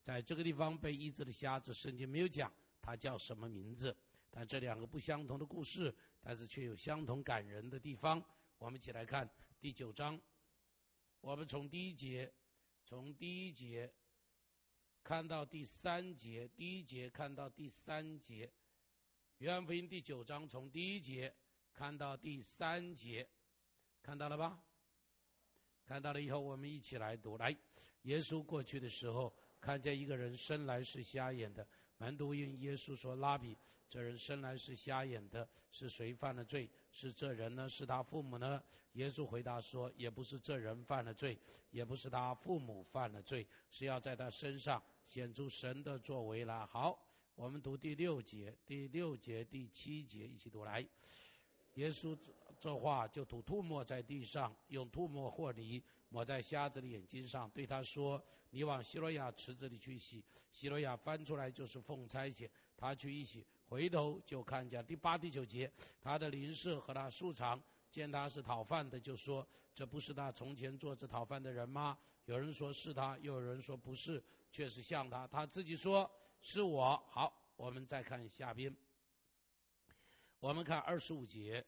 在这个地方被医治的瞎子，圣经没有讲他叫什么名字，但这两个不相同的故事，但是却有相同感人的地方。我们一起来看第9章，我们从第一节看到第3节，第1节看到第3节，约翰福音第9章从第1节看到第3节，看到了吧？看到了以后，我们一起来读。来，耶稣过去的时候，看见一个人生来是瞎眼的，门徒问耶稣说：“拉比，这人生来是瞎眼的，是谁犯了罪？是这人呢？是他父母呢？”耶稣回答说：“也不是这人犯了罪，也不是他父母犯了罪，是要在他身上显出神的作为来。”好，我们读第6节、第7节，一起读来。耶稣这话就吐沫在地上，用吐沫和泥抹在瞎子的眼睛上，对他说：“你往希罗亚池子里去洗。”希罗亚翻出来就是奉差遣，他去一洗，回头就看见。第8、第9节，他的邻舍和他素常见他是讨饭的，就说：“这不是他从前做这讨饭的人吗？”有人说是他，又有人说不是，却是像他。他自己说是我。好，我们再看下边，我们看25节，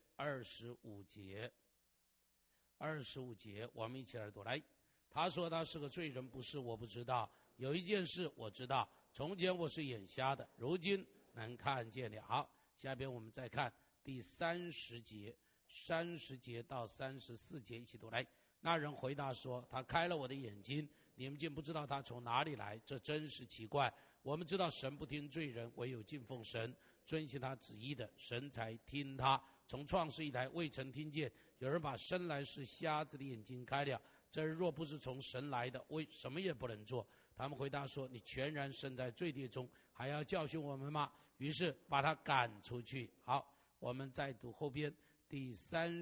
我们一起来读来。他说他是个罪人，不是我不知道。有一件事我知道，从前我是眼瞎的，如今能看见了。好，下边我们再看第30节到34节，一起读来。那人回答说：“他开了我的眼睛，你们竟不知道他从哪里来，这真是奇怪。我们知道神不听罪人，唯有敬奉神遵行他旨意的，神才听他。从创世以来未曾听见有人把生来是瞎子的眼睛开了。这人若不是从神来的，为什么也不能做。”他们回答说：“你全然生在罪孽中，还要教训我们吗？”于是把他赶出去。好，我们再读后边第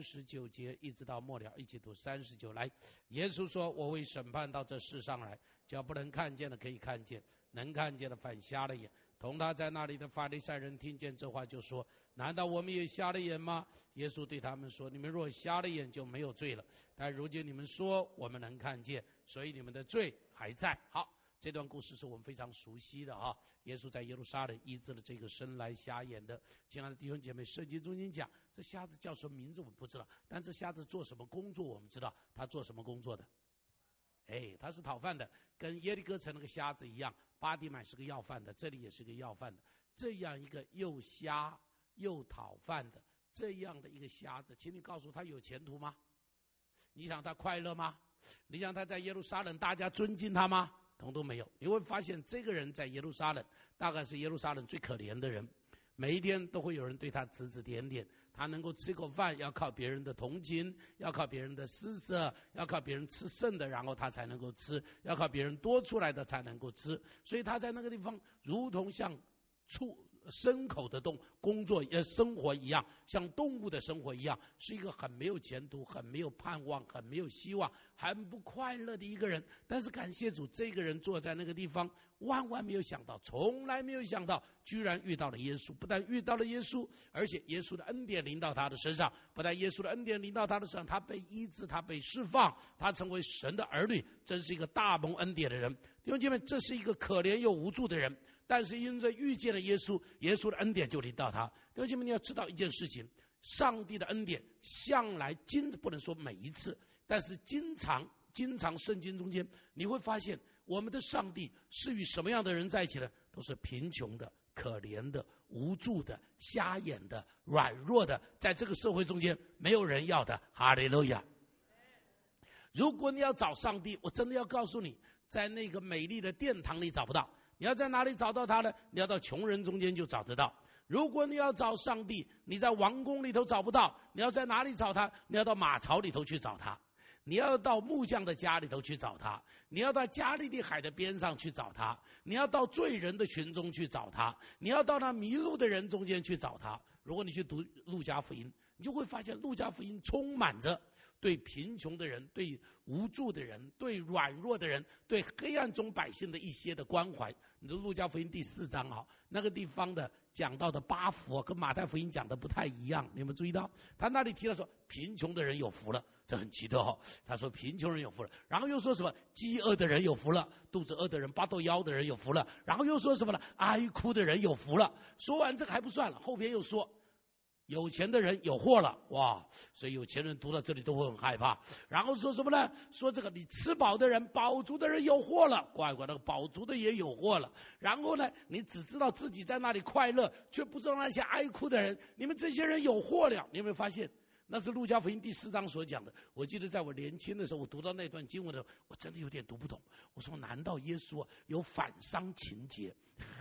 39节一直到末了，一起读39来。耶稣说：“我为审判到这世上来，叫不能看见的可以看见，能看见的反瞎了眼。”同他在那里的法利赛人听见这话，就说：“难道我们也瞎了眼吗？”耶稣对他们说：“你们若瞎了眼，就没有罪了。但如今你们说我们能看见，所以你们的罪还在。”好，这段故事是我们非常熟悉的啊。耶稣在耶路撒冷医治了这个生来瞎眼的。亲爱的弟兄姐妹，圣经中间讲这瞎子叫什么名字我们不知道，但这瞎子做什么工作我们知道。他做什么工作的？他是讨饭的，跟耶利哥城那个瞎子一样。巴底买是个要饭的，这里也是个要饭的。这样一个又瞎又讨饭的这样的一个瞎子，请你告诉他有前途吗？你想他快乐吗？你想他在耶路撒冷大家尊敬他吗？统统没有。你会发现这个人在耶路撒冷大概是耶路撒冷最可怜的人，每一天都会有人对他指指点点。他能够吃口饭要靠别人的同情，要靠别人的施舍，要靠别人吃剩的然后他才能够吃，要靠别人多出来的才能够吃。所以他在那个地方如同像牲口的工作生活一样，像动物的生活一样，是一个很没有前途、很没有盼望、很没有希望、很不快乐的一个人。但是感谢主，这个人坐在那个地方，万万没有想到，从来没有想到，居然遇到了耶稣。不但遇到了耶稣，而且耶稣的恩典临到他的身上。不但耶稣的恩典临到他的身上，他被医治，他被释放，他成为神的儿女，真是一个大蒙恩典的人。弟兄姐妹，这是一个可怜又无助的人，但是因着遇见了耶稣，耶稣的恩典就临到他。弟兄姐妹，你要知道一件事情，上帝的恩典向来不能说每一次，但是经常圣经中间你会发现，我们的上帝是与什么样的人在一起呢？都是贫穷的、可怜的、无助的、瞎眼的、软弱的，在这个社会中间没有人要的。哈利路亚！如果你要找上帝，我真的要告诉你，在那个美丽的殿堂里找不到。你要在哪里找到他呢？你要到穷人中间就找得到。如果你要找上帝，你在王宫里头找不到，你要在哪里找他？你要到马槽里头去找他，你要到木匠的家里头去找他，你要到加利利海的边上去找他，你要到罪人的群中去找他，你要到那迷路的人中间去找他。如果你去读路加福音，你就会发现路加福音充满着对贫穷的人、对无助的人、对软弱的人、对黑暗中百姓的一些的关怀。你的路加福音第4章哈，那个地方的讲到的8福跟马太福音讲的不太一样，你有没有注意到？他那里提到说贫穷的人有福了，这很奇特哈。他说贫穷人有福了，然后又说什么饥饿的人有福了，肚子饿的人、8斗腰的人有福了，然后又说什么呢？哀哭的人有福了。说完这个还不算了，后边又说有钱的人有祸了，哇！所以有钱人读到这里都会很害怕。然后说什么呢？说这个你吃饱的人、饱足的人有祸了，乖乖，那个饱足的也有祸了。然后呢，你只知道自己在那里快乐，却不知道那些哀哭的人，你们这些人有祸了。你有没有发现？那是路加福音第4章所讲的。我记得在我年轻的时候，我读到那段经文的时候，我真的有点读不懂。我说，难道耶稣有反伤情节？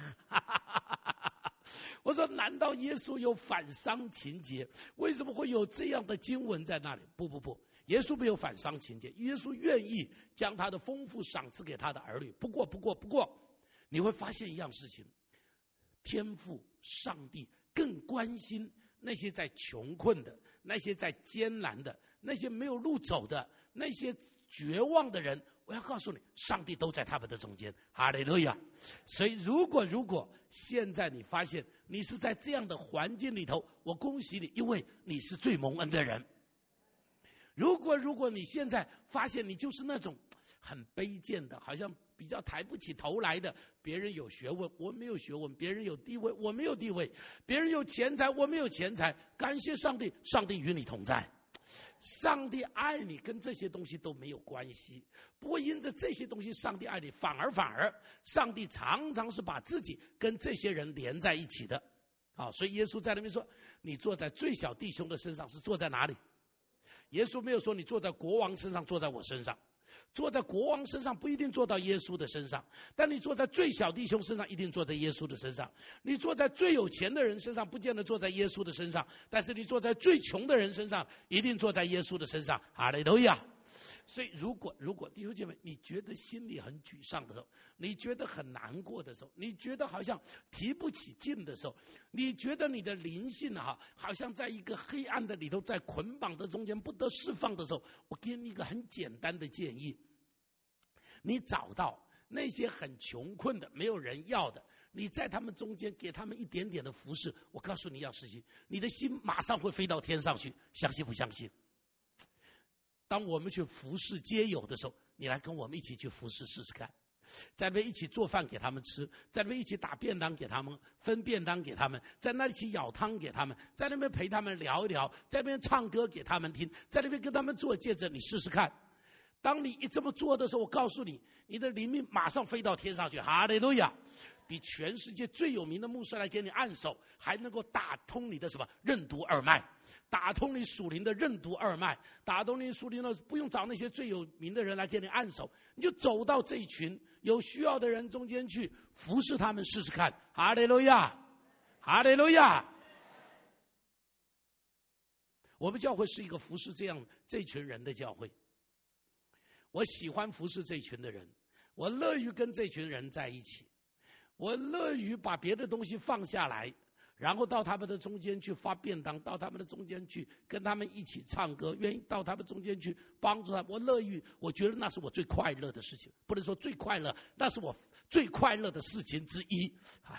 我说，难道耶稣有反伤情节？为什么会有这样的经文在那里？不，耶稣没有反伤情节，耶稣愿意将他的丰富赏赐给他的儿女。不过，你会发现一样事情，天父上帝更关心那些在穷困的、那些在艰难的、那些没有路走的、那些绝望的人。我要告诉你，上帝都在他们的中间，哈利路亚。所以如果现在你发现你是在这样的环境里头，我恭喜你，因为你是最蒙恩的人。如果你现在发现你就是那种很卑贱的，好像比较抬不起头来的，别人有学问我没有学问，别人有地位我没有地位，别人有钱财我没有钱财，感谢上帝，上帝与你同在。上帝爱你跟这些东西都没有关系，不会因着这些东西上帝爱你，反而上帝常常是把自己跟这些人连在一起的。所以耶稣在那边说，你坐在最小弟兄的身上是坐在哪里？耶稣没有说你坐在国王身上，坐在我身上。坐在国王身上不一定坐到耶稣的身上，但你坐在最小弟兄身上一定坐在耶稣的身上。你坐在最有钱的人身上不见得坐在耶稣的身上，但是你坐在最穷的人身上一定坐在耶稣的身上。哈利路亚。所以如果弟兄姐妹你觉得心里很沮丧的时候，你觉得很难过的时候，你觉得好像提不起劲的时候，你觉得你的灵性好像在一个黑暗的里头，在捆绑的中间不得释放的时候，我给你一个很简单的建议，你找到那些很穷困的没有人要的，你在他们中间给他们一点点的服侍，我告诉你一样事情，你的心马上会飞到天上去，相信不相信？当我们去服侍街友的时候，你来跟我们一起去服侍试试看，在那边一起做饭给他们吃，在那边一起打便当给他们，分便当给他们，在那里一起舀汤给他们，在那边陪他们聊一聊，在那边唱歌给他们听，在那边跟他们做见证，你试试看。当你一这么做的时候，我告诉你，你的灵命马上飞到天上去，哈利路亚！比全世界最有名的牧师来给你按手，还能够打通你的什么任督二脉，打通你属灵的任督二脉，打通你属灵的，不用找那些最有名的人来给你按手，你就走到这一群有需要的人中间去服侍他们试试看，哈利路亚，哈利路亚！我们教会是一个服侍这群人的教会。我喜欢服侍这群的人，我乐于跟这群人在一起，我乐于把别的东西放下来，然后到他们的中间去发便当，到他们的中间去跟他们一起唱歌，愿意到他们中间去帮助他们，我乐于，我觉得那是我最快乐的事情，不能说最快乐，那是我最快乐的事情之一。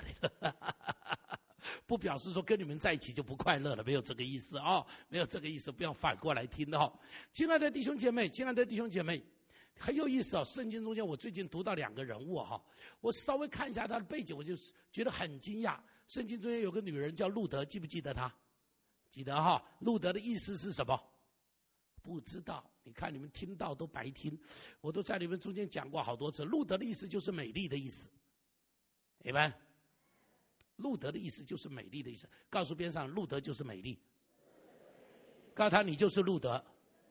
不表示说跟你们在一起就不快乐了，没有这个意思没有这个意思，不要反过来听的亲爱的弟兄姐妹，很有意思圣经中间我最近读到2个人物我稍微看一下他的背景，我就觉得很惊讶。圣经中间有个女人叫路德，记不记得她？记得路德的意思是什么？不知道，你看你们听到都白听，我都在你们中间讲过好多次。路德的意思就是美丽的意思，明白？路德的意思就是美丽的意思，告诉边上路德就是美丽，告诉他你就是路德。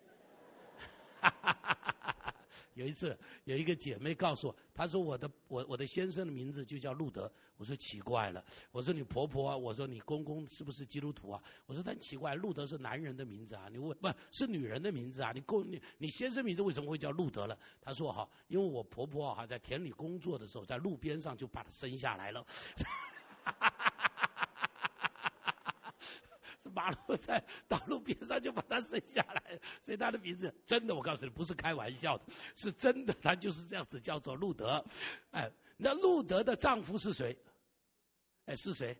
有一次有一个姐妹告诉我，她说我的先生的名字就叫路德。我说奇怪了，我说你婆婆我说你公公是不是基督徒我说但奇怪，路德是男人的名字你问不是女人的名字你先生名字为什么会叫路德了？她说因为我婆婆在田里工作的时候，在路边上就把她生下来了。 马路在道路边上就把他生下来，所以他的名字真的，我告诉你不是开玩笑的，是真的，他就是这样子叫做路德。哎，那路德的丈夫是谁？哎，是谁？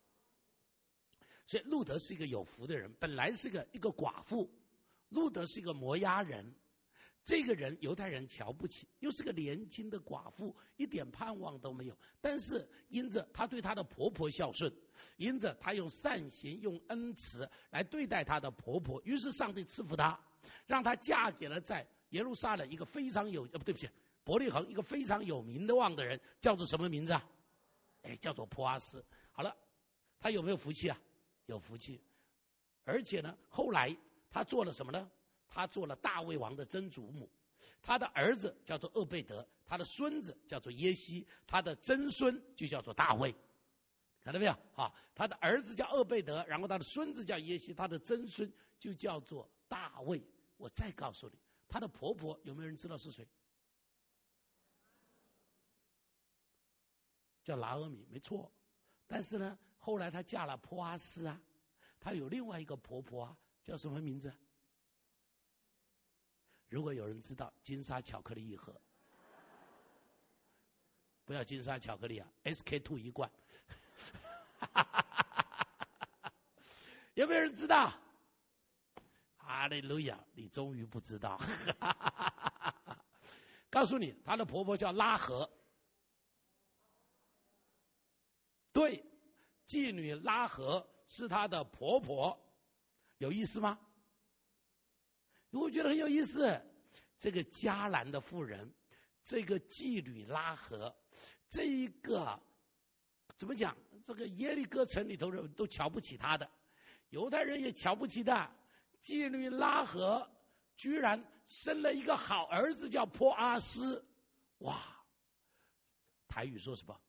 所以路德是一个有福的人，本来是一个寡妇，路德是一个摩押人，这个人犹太人瞧不起，又是个年轻的寡妇，一点盼望都没有。但是因着她对她的婆婆孝顺，因着她用善行用恩慈来对待她的婆婆，于是上帝赐福她，让她嫁给了在耶路撒冷一个非常对不起，伯利恒一个非常有名的望的人，叫做什么名字啊？哎，叫做波阿斯。好了，她有没有福气啊？有福气，而且呢，后来他做了什么呢？他做了大卫王的曾祖母，他的儿子叫做厄贝德，他的孙子叫做耶西，他的曾孙就叫做大卫，看到没有？啊，他的儿子叫厄贝德，然后他的孙子叫耶西，他的曾孙就叫做大卫。我再告诉你，他的婆婆有没有人知道是谁？叫拿俄米，没错。但是呢，后来她嫁了波阿斯啊，她有另外一个婆婆啊，叫什么名字？如果有人知道，金沙巧克力一盒，不要金沙巧克力啊 ，SK2 一罐。有没有人知道？哈利路亚，你终于不知道。告诉你，她的婆婆叫拉合。对，妓女拉合是她的婆婆，有意思吗？我觉得很有意思。这个迦南的妇人，这个妓女拉合，这一个怎么讲？这个耶利哥城里头人都瞧不起她的，犹太人也瞧不起的。妓女拉合居然生了一个好儿子，叫波阿斯。哇，台语说什么？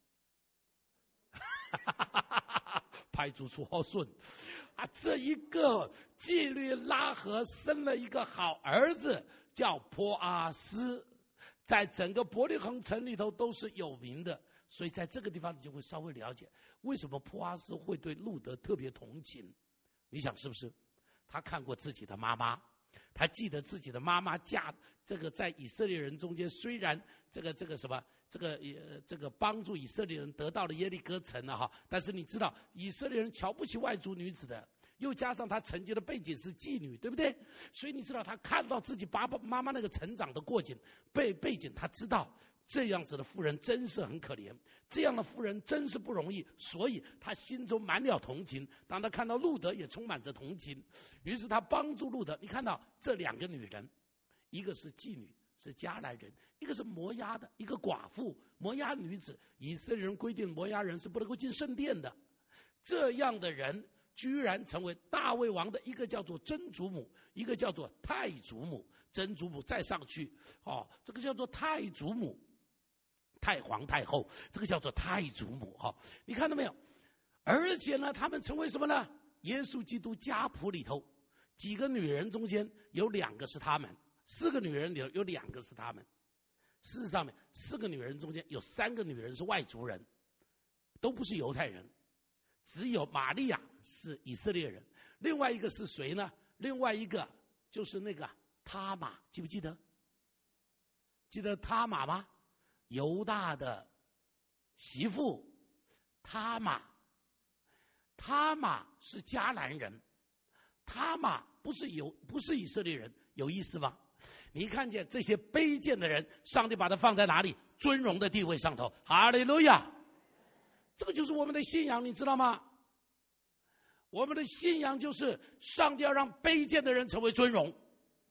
派出所好顺啊！这一个妓女拉合生了一个好儿子，叫波阿斯，在整个伯利恒城里头都是有名的。所以在这个地方你就会稍微了解为什么波阿斯会对路德特别同情。你想是不是？他看过自己的妈妈，他记得自己的妈妈嫁这个在以色列人中间，虽然这个帮助以色列人得到了耶利哥城了哈，但是你知道以色列人瞧不起外族女子的，又加上他曾经的背景是妓女，对不对？所以你知道他看到自己爸爸妈妈那个成长的过程背景，他知道这样子的妇人真是很可怜，这样的妇人真是不容易，所以他心中满了同情。当他看到路德也充满着同情，于是他帮助路德。你看到这两个女人，一个是妓女，是迦南人，一个是摩押的，一个寡妇，摩押女子。以色列人规定摩押人是不能够进圣殿的，这样的人居然成为大卫王的一个叫做曾祖母，一个叫做太祖母。曾祖母再上去，这个叫做太祖母，太皇太后，这个叫做太祖母。你看到没有？而且呢，他们成为什么呢？耶稣基督家谱里头几个女人中间有2个是他们，4个女人里头有2个是他们。事实上面4个女人中间有3个女人是外族人，都不是犹太人，只有玛利亚是以色列人。另外一个是谁呢？另外一个就是那个他玛，记不记得？记得他玛吗？犹大的媳妇他玛。他玛是迦南人，他玛不是以色列人，有意思吗？你看见这些卑贱的人，上帝把他放在哪里？尊荣的地位上头。哈利路亚！这个就是我们的信仰，你知道吗？我们的信仰就是上帝要让卑贱的人成为尊荣。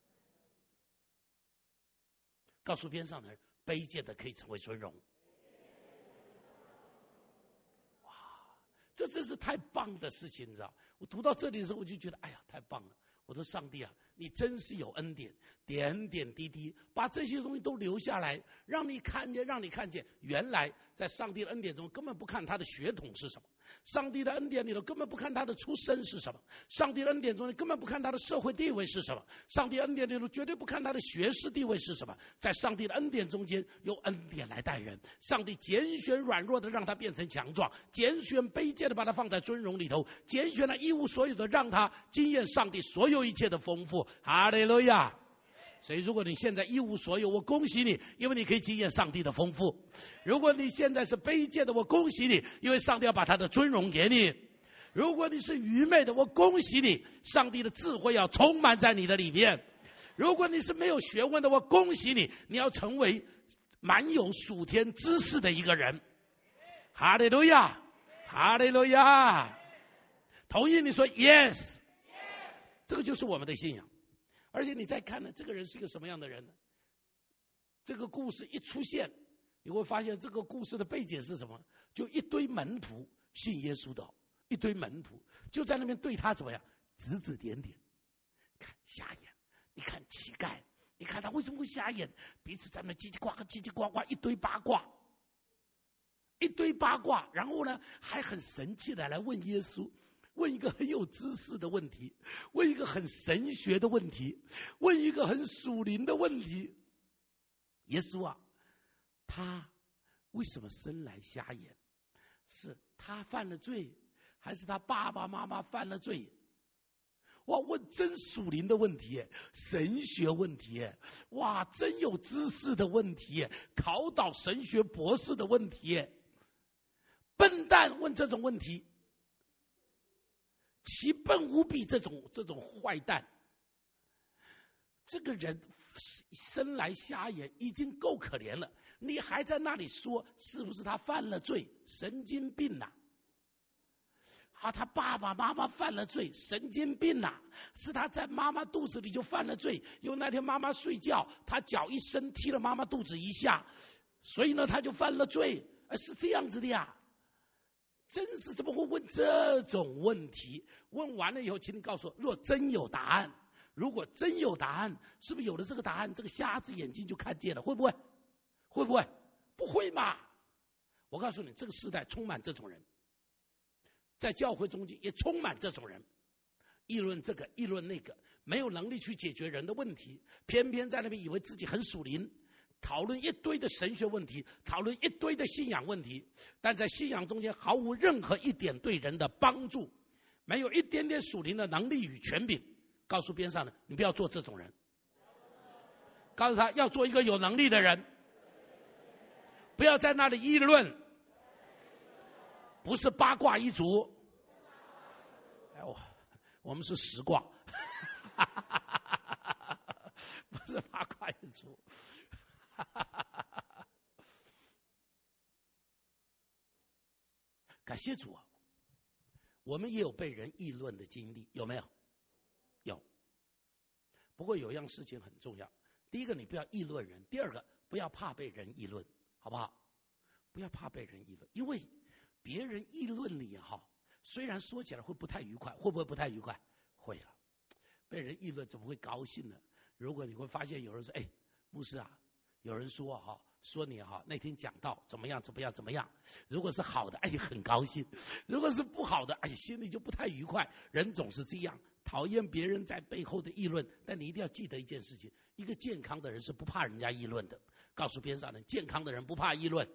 告诉边上的人，卑贱的可以成为尊荣。哇，这真是太棒的事情，你知道？我读到这里的时候，我就觉得，哎呀，太棒了！我说上帝啊， 你真是有恩典，点点滴滴把这些东西都留下来，让你看见，原来在上帝的恩典中根本不看他的血统是什么，上帝的恩典里头根本不看他的出身是什么，上帝的恩典中根本不看他的社会地位是什么，上帝恩典里头绝对不看他的学识地位是什么，在上帝的恩典中间用恩典来待人，上帝拣选软弱的让他变成强壮，拣选卑贱的把他放在尊荣里头，拣选了一无所有的让他经验上帝所有一切的丰富。哈利路亚！所以如果你现在一无所有，我恭喜你，因为你可以经验上帝的丰富。如果你现在是卑贱的，我恭喜你，因为上帝要把他的尊荣给你。如果你是愚昧的，我恭喜你，上帝的智慧要充满在你的里面。如果你是没有学问的，我恭喜你，你要成为满有属天知识的一个人。哈利路亚，哈利路亚！同意你说 yes， 这个就是我们的信仰。而且你再看呢，这个人是一个什么样的人呢？这个故事一出现，你会发现这个故事的背景是什么？就一堆门徒信耶稣的，一堆门徒就在那边对他怎么样指指点点，看瞎眼，你看乞丐，你看他为什么会瞎眼？彼此在那叽叽呱呱，一堆八卦，然后呢还很神气的来问耶稣。问一个很有知识的问题，问一个很神学的问题，问一个很属灵的问题。耶稣啊，他为什么生来瞎眼？是他犯了罪，还是他爸爸妈妈犯了罪？哇，问真属灵的问题，神学问题，哇，真有知识的问题，考倒神学博士的问题。笨蛋问这种问题，其笨无比，这种坏蛋，这个人生来瞎眼已经够可怜了，你还在那里说是不是他犯了罪？神经病啊！他爸爸妈妈犯了罪，神经病啊！是他在妈妈肚子里就犯了罪，因为那天妈妈睡觉，他脚一伸踢了妈妈肚子一下，所以呢他就犯了罪，是这样子的呀。真是怎么会问这种问题？问完了以后，请你告诉我，若真有答案，如果真有答案，是不是有了这个答案，这个瞎子眼睛就看见了？会不会？会不会？不会嘛！我告诉你，这个时代充满这种人，在教会中间也充满这种人，议论这个，议论那个，没有能力去解决人的问题，偏偏在那边以为自己很属灵。讨论一堆的神学问题，讨论一堆的信仰问题，但在信仰中间毫无任何一点对人的帮助，没有一点点属灵的能力与权柄。告诉边上的，你不要做这种人，告诉他要做一个有能力的人，不要在那里议论，不是八卦一族。哎，我们是十卦，不是八卦一族。感谢主啊，我们也有被人议论的经历，有没有？有。不过有样事情很重要，第一个你不要议论人，第二个不要怕被人议论，好不好？不要怕被人议论，因为别人议论你哈，虽然说起来会不太愉快，会不会不太愉快？会了。被人议论怎么会高兴呢？如果你会发现有人说，哎，牧师啊，有人说哈，说你哈那天讲道怎么样怎么样怎么样，如果是好的，哎呀很高兴；如果是不好的，哎呀心里就不太愉快。人总是这样，讨厌别人在背后的议论，但你一定要记得一件事情：一个健康的人是不怕人家议论的。告诉边上人，健康的人不怕议论。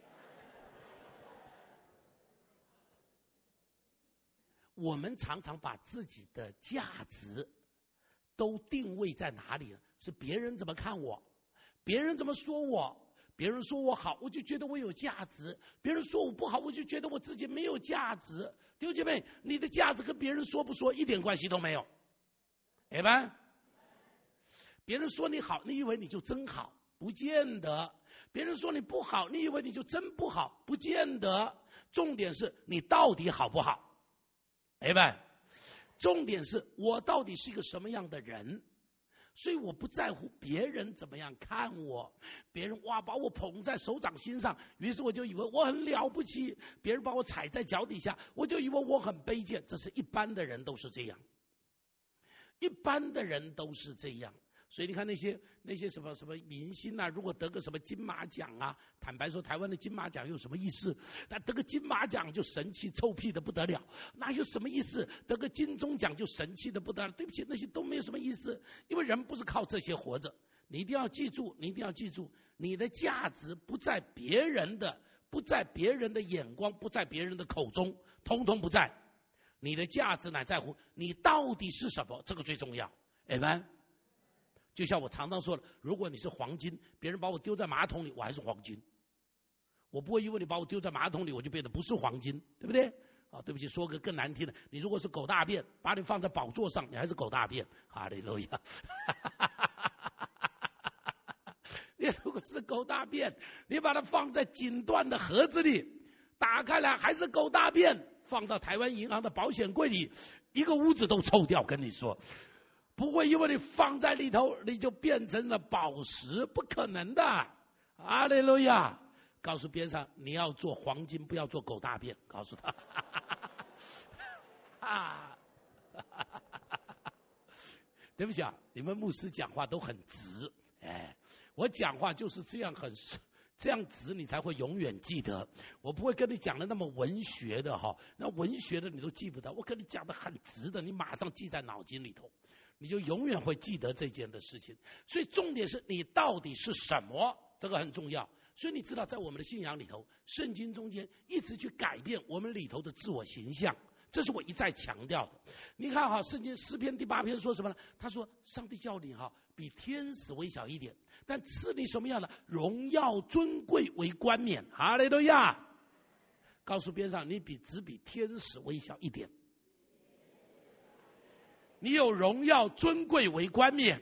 我们常常把自己的价值都定位在哪里呢？是别人怎么看我，别人怎么说我，别人说我好，我就觉得我有价值；别人说我不好，我就觉得我自己没有价值。弟兄姐妹，你的价值跟别人说不说一点关系都没有。哎吧，别人说你好，你以为你就真好？不见得。别人说你不好，你以为你就真不好？不见得。重点是你到底好不好？哎吧，重点是我到底是一个什么样的人？所以我不在乎别人怎么样看我，别人哇把我捧在手掌心上，于是我就以为我很了不起；别人把我踩在脚底下，我就以为我很卑贱。这是一般的人都是这样。 一般的人都是这样。所以你看那些什么明星啊，如果得个什么金马奖啊，坦白说台湾的金马奖有什么意思？那得个金马奖就神气臭屁的不得了，那有什么意思？得个金钟奖就神气的不得了。对不起，那些都没有什么意思，因为人不是靠这些活着。你一定要记住，你的价值不在别人的眼光，不在别人的口中，通通不在。你的价值乃在乎你到底是什么，这个最重要。Amen。就像我常常说的，如果你是黄金，别人把我丢在马桶里，我还是黄金。我不会因为你把我丢在马桶里，我就变得不是黄金，对不对？啊，对不起，说个更难听的，你如果是狗大便，把你放在宝座上，你还是狗大便。哈利路亚。你如果是狗大便，你把它放在锦缎的盒子里，打开来还是狗大便，放到台湾银行的保险柜里，一个屋子都臭掉。跟你说。不会因为你放在里头你就变成了宝石，不可能的。哈利路亚。告诉边上你要做黄金，不要做狗大便，告诉他。对不起啊，你们牧师讲话都很直，我讲话就是这样这样直，你才会永远记得。我不会跟你讲的那么文学的哈，那文学的你都记不得，我跟你讲的很直的，你马上记在脑筋里头。你就永远会记得这件的事情。所以重点是你到底是什么，这个很重要。所以你知道在我们的信仰里头，圣经中间一直去改变我们里头的自我形象，这是我一再强调的。你看哈，圣经诗篇第8篇说什么呢？他说上帝叫你哈比天使微小一点，但赐你什么样的荣耀尊贵为冠冕。哈利路亚。告诉边上你只比天使微小一点，你有荣耀尊贵为冠冕。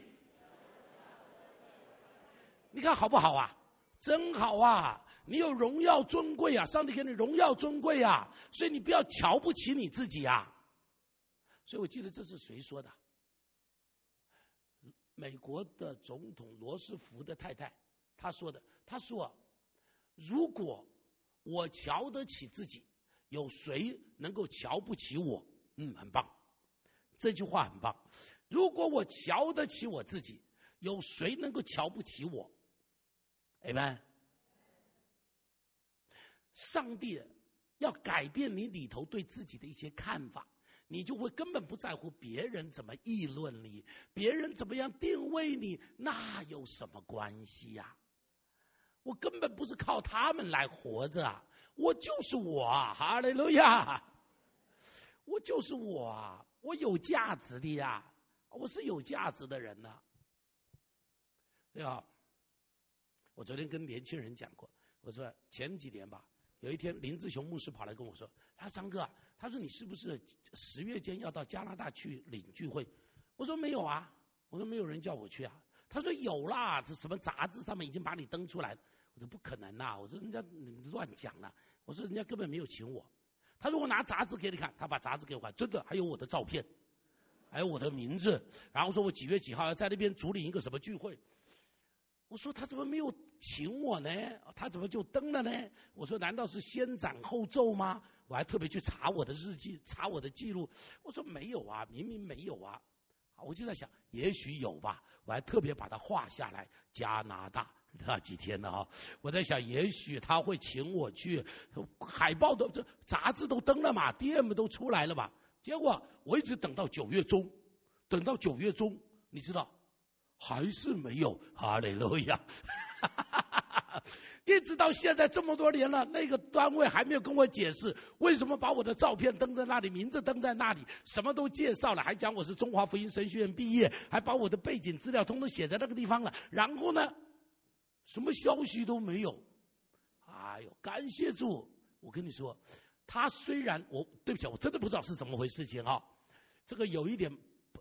你看好不好啊？真好啊！你有荣耀尊贵啊，上帝给你荣耀尊贵啊，所以你不要瞧不起你自己啊。所以我记得这是谁说的？美国的总统罗斯福的太太他说的。他说如果我瞧得起自己，有谁能够瞧不起我？很棒，这句话很棒。如果我瞧得起我自己，有谁能够瞧不起我？ Amen。 上帝要改变你里头对自己的一些看法，你就会根本不在乎别人怎么议论你，别人怎么样定位你，那有什么关系呀？我根本不是靠他们来活着啊，我就是我啊，哈利路亚，我就是我啊，我有价值的呀，我是有价值的人呢。对啊，我昨天跟年轻人讲过，我说前几年吧，有一天林志雄牧师跑来跟我说，张哥，他说你是不是10月间要到加拿大去领聚会？我说没有啊，我说没有人叫我去啊。他说有啦，这什么杂志上面已经把你登出来。我说不可能啊，我说人家乱讲了，我说人家根本没有请我。他说我拿杂志给你看，他把杂志给我看，真的还有我的照片，还有我的名字，然后说我几月几号要在那边主领一个什么聚会。我说他怎么没有请我呢？他怎么就登了呢？我说难道是先斩后奏吗？我还特别去查我的日记，查我的记录，我说没有啊，明明没有啊。我就在想也许有吧，我还特别把它画下来，加拿大那几天呢啊，我在想也许他会请我去，海报都杂志都登了嘛， DM 都出来了嘛。结果我一直等到9月中，你知道还是没有，哈利路亚。一直到现在这么多年了，那个单位还没有跟我解释为什么把我的照片登在那里，名字登在那里，什么都介绍了，还讲我是中华福音神学院毕业，还把我的背景资料通通写在那个地方了。然后呢，什么消息都没有。哎呦，感谢主！我跟你说，他虽然对不起，我真的不知道是怎么回事情啊，这个有一点，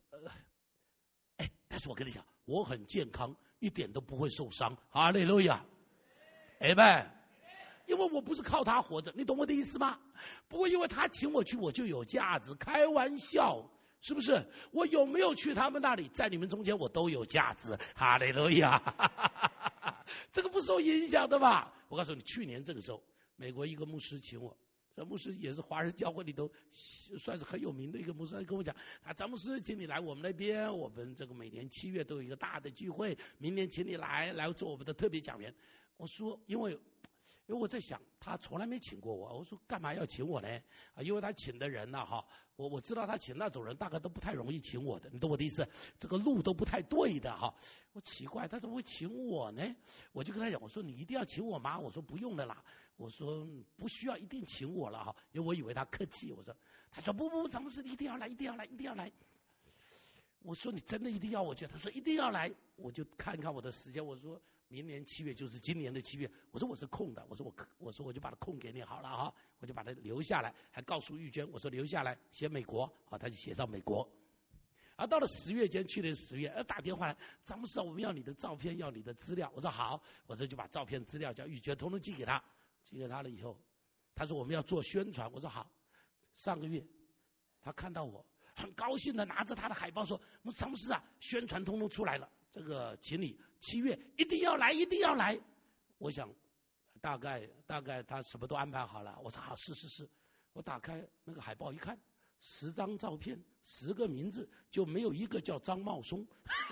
但是我跟你讲，我很健康，一点都不会受伤。哈利路亚。Amen， 因为我不是靠他活着，你懂我的意思吗？不过因为他请我去，我就有价值，开玩笑，是不是？我有没有去他们那里，在你们中间我都有价值。哈利路亚，这个不受影响的吧？我告诉你，去年这个时候，美国一个牧师请我这牧师也是华人教会里头算是很有名的一个牧师，他跟我讲，张牧师，请你来我们那边，我们这个每年7月都有一个大的聚会，明年请你来做我们的特别讲员。我说，因为我在想，他从来没请过我，我说干嘛要请我呢？因为他请的人呢，我知道他请那种人大概都不太容易请我的，你懂我的意思？这个路都不太对的哈。我奇怪，他怎么会请我呢？我就跟他讲，我说你一定要请我吗？我说不用了啦，我说不需要一定请我了哈，因为我以为他客气。我说，他说不，咱们是一定要来，一定要来，一定要来。我说你真的一定要我去？他说一定要来。我就看看我的时间，我说明年7月就是今年的7月，我说我是空的，我说我就把它空给你好了哈，我就把它留下来，还告诉玉娟，我说留下来写美国啊，他就写上美国。到了10月间，去年10月，打电话来，张牧师，我们要你的照片，要你的资料。我说好，我这就把照片资料叫玉娟统统寄给他，寄给他了以后，他说我们要做宣传，我说好。上个月他看到我，很高兴的拿着他的海报说，张牧师啊，宣传通通出来了，这个请你7月一定要来，一定要来。我想大概他什么都安排好了。我说好，是。我打开那个海报一看，10张照片，10个名字，就没有一个叫张茂松。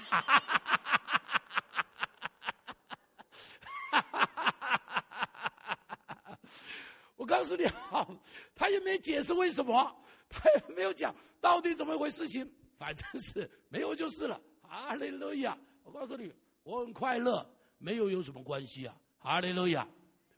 我告诉你好，他也没解释为什么，他也没有讲到底怎么一回事情，反正是没有就是了。哈利路亚！我告诉你，我很快乐，没有什么关系啊。哈利路亚！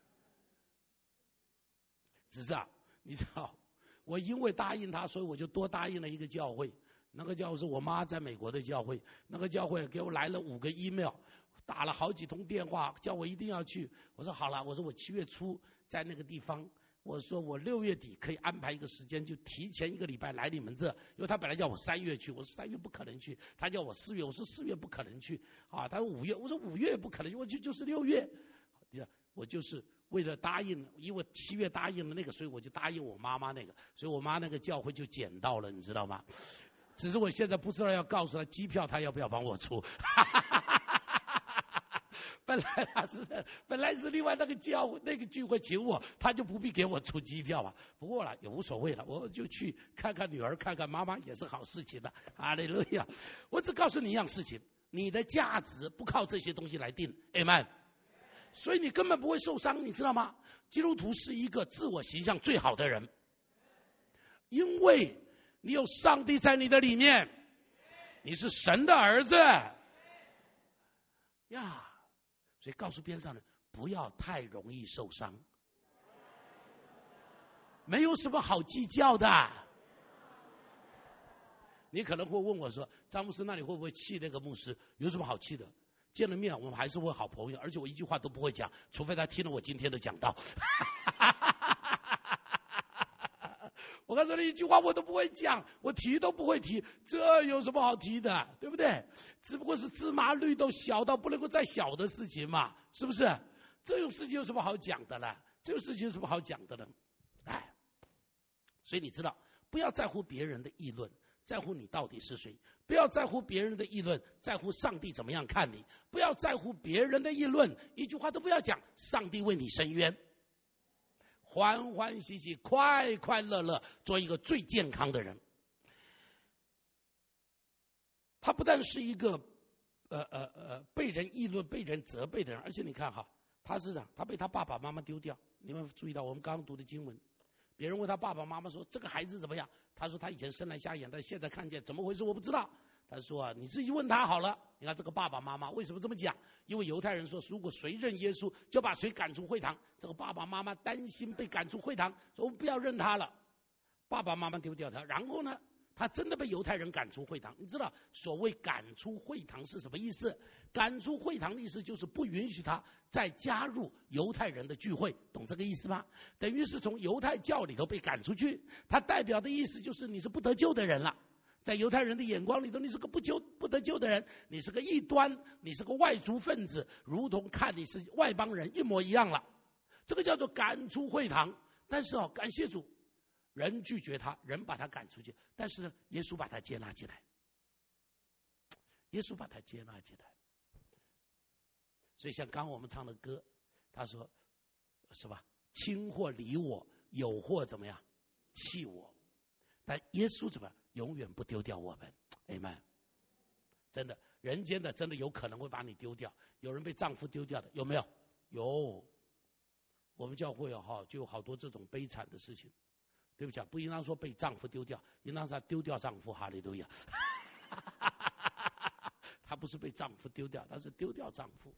只是你知道，我因为答应他，所以我就多答应了一个教会。那个教会是我妈在美国的教会，那个教会给我来了5个 email， 打了好几通电话，叫我一定要去。我说好了，我说我7月初在那个地方，我说我6月底可以安排一个时间，就提前1个礼拜来你们这，因为他本来叫我3月去，我说3月不可能去，他叫我4月，我说4月不可能去啊，他说5月，我说5月也不可能去，我去就是6月。我就是为了答应，因为7月答应了那个，所以我就答应我妈妈那个，所以我妈那个教会就捡到了，你知道吗？只是我现在不知道要告诉他机票他要不要帮我出。本来是另外那个聚会请我，他就不必给我出机票了。不过了也无所谓了，我就去看看女儿，看看妈妈也是好事情的。哈利路亚！我只告诉你一样事情，你的价值不靠这些东西来定 ，Amen。所以你根本不会受伤，你知道吗？基督徒是一个自我形象最好的人，因为你有上帝在你的里面，你是神的儿子呀。所以告诉边上人，不要太容易受伤，没有什么好计较的。你可能会问我说，张牧师，那你会不会气那个牧师？有什么好气的？见了面我们还是会好朋友，而且我一句话都不会讲，除非他听了我今天的讲道。我告诉你，一句话我都不会讲，我提都不会提，这有什么好提的，对不对？只不过是芝麻绿豆小到不能够再小的事情嘛，是不是？这种事情有什么好讲的呢？这种事情有什么好讲的呢？所以你知道，不要在乎别人的议论，在乎你到底是谁。不要在乎别人的议论，在乎上帝怎么样看你。不要在乎别人的议论，一句话都不要讲，上帝为你伸冤。欢欢喜喜，快快乐乐，做一个最健康的人。他不但是一个被人议论、被人责备的人，而且你看哈，他是他被他爸爸妈妈丢掉。你们注意到我们刚刚读的经文，别人问他爸爸妈妈说这个孩子怎么样？他说他以前生来瞎眼，但现在看见，怎么回事我不知道。他说你自己问他好了。你看这个爸爸妈妈为什么这么讲？因为犹太人说，如果谁认耶稣，就把谁赶出会堂。这个爸爸妈妈担心被赶出会堂，说我们不要认他了。爸爸妈妈丢掉他，然后呢，他真的被犹太人赶出会堂。你知道所谓赶出会堂是什么意思？赶出会堂的意思就是不允许他再加入犹太人的聚会，懂这个意思吗？等于是从犹太教里头被赶出去，他代表的意思就是你是不得救的人了。在犹太人的眼光里头，你是个不得救的人，你是个异端，你是个外族分子，如同看你是外邦人一模一样了。这个叫做赶出会堂。但是感谢主，人拒绝他，人把他赶出去，但是呢，耶稣把他接纳进来。耶稣把他接纳进来。所以像刚刚我们唱的歌，他说是吧？轻或离我， 有祸怎么样？弃我。但耶稣怎么样？永远不丢掉我们。Amen。真的，人间的真的有可能会把你丢掉。有人被丈夫丢掉的，有没有？有。我们教会就有好多这种悲惨的事情。对不起，不应当说被丈夫丢掉，应当是他丢掉丈夫。哈利路亚。他不是被丈夫丢掉，他是丢掉丈夫。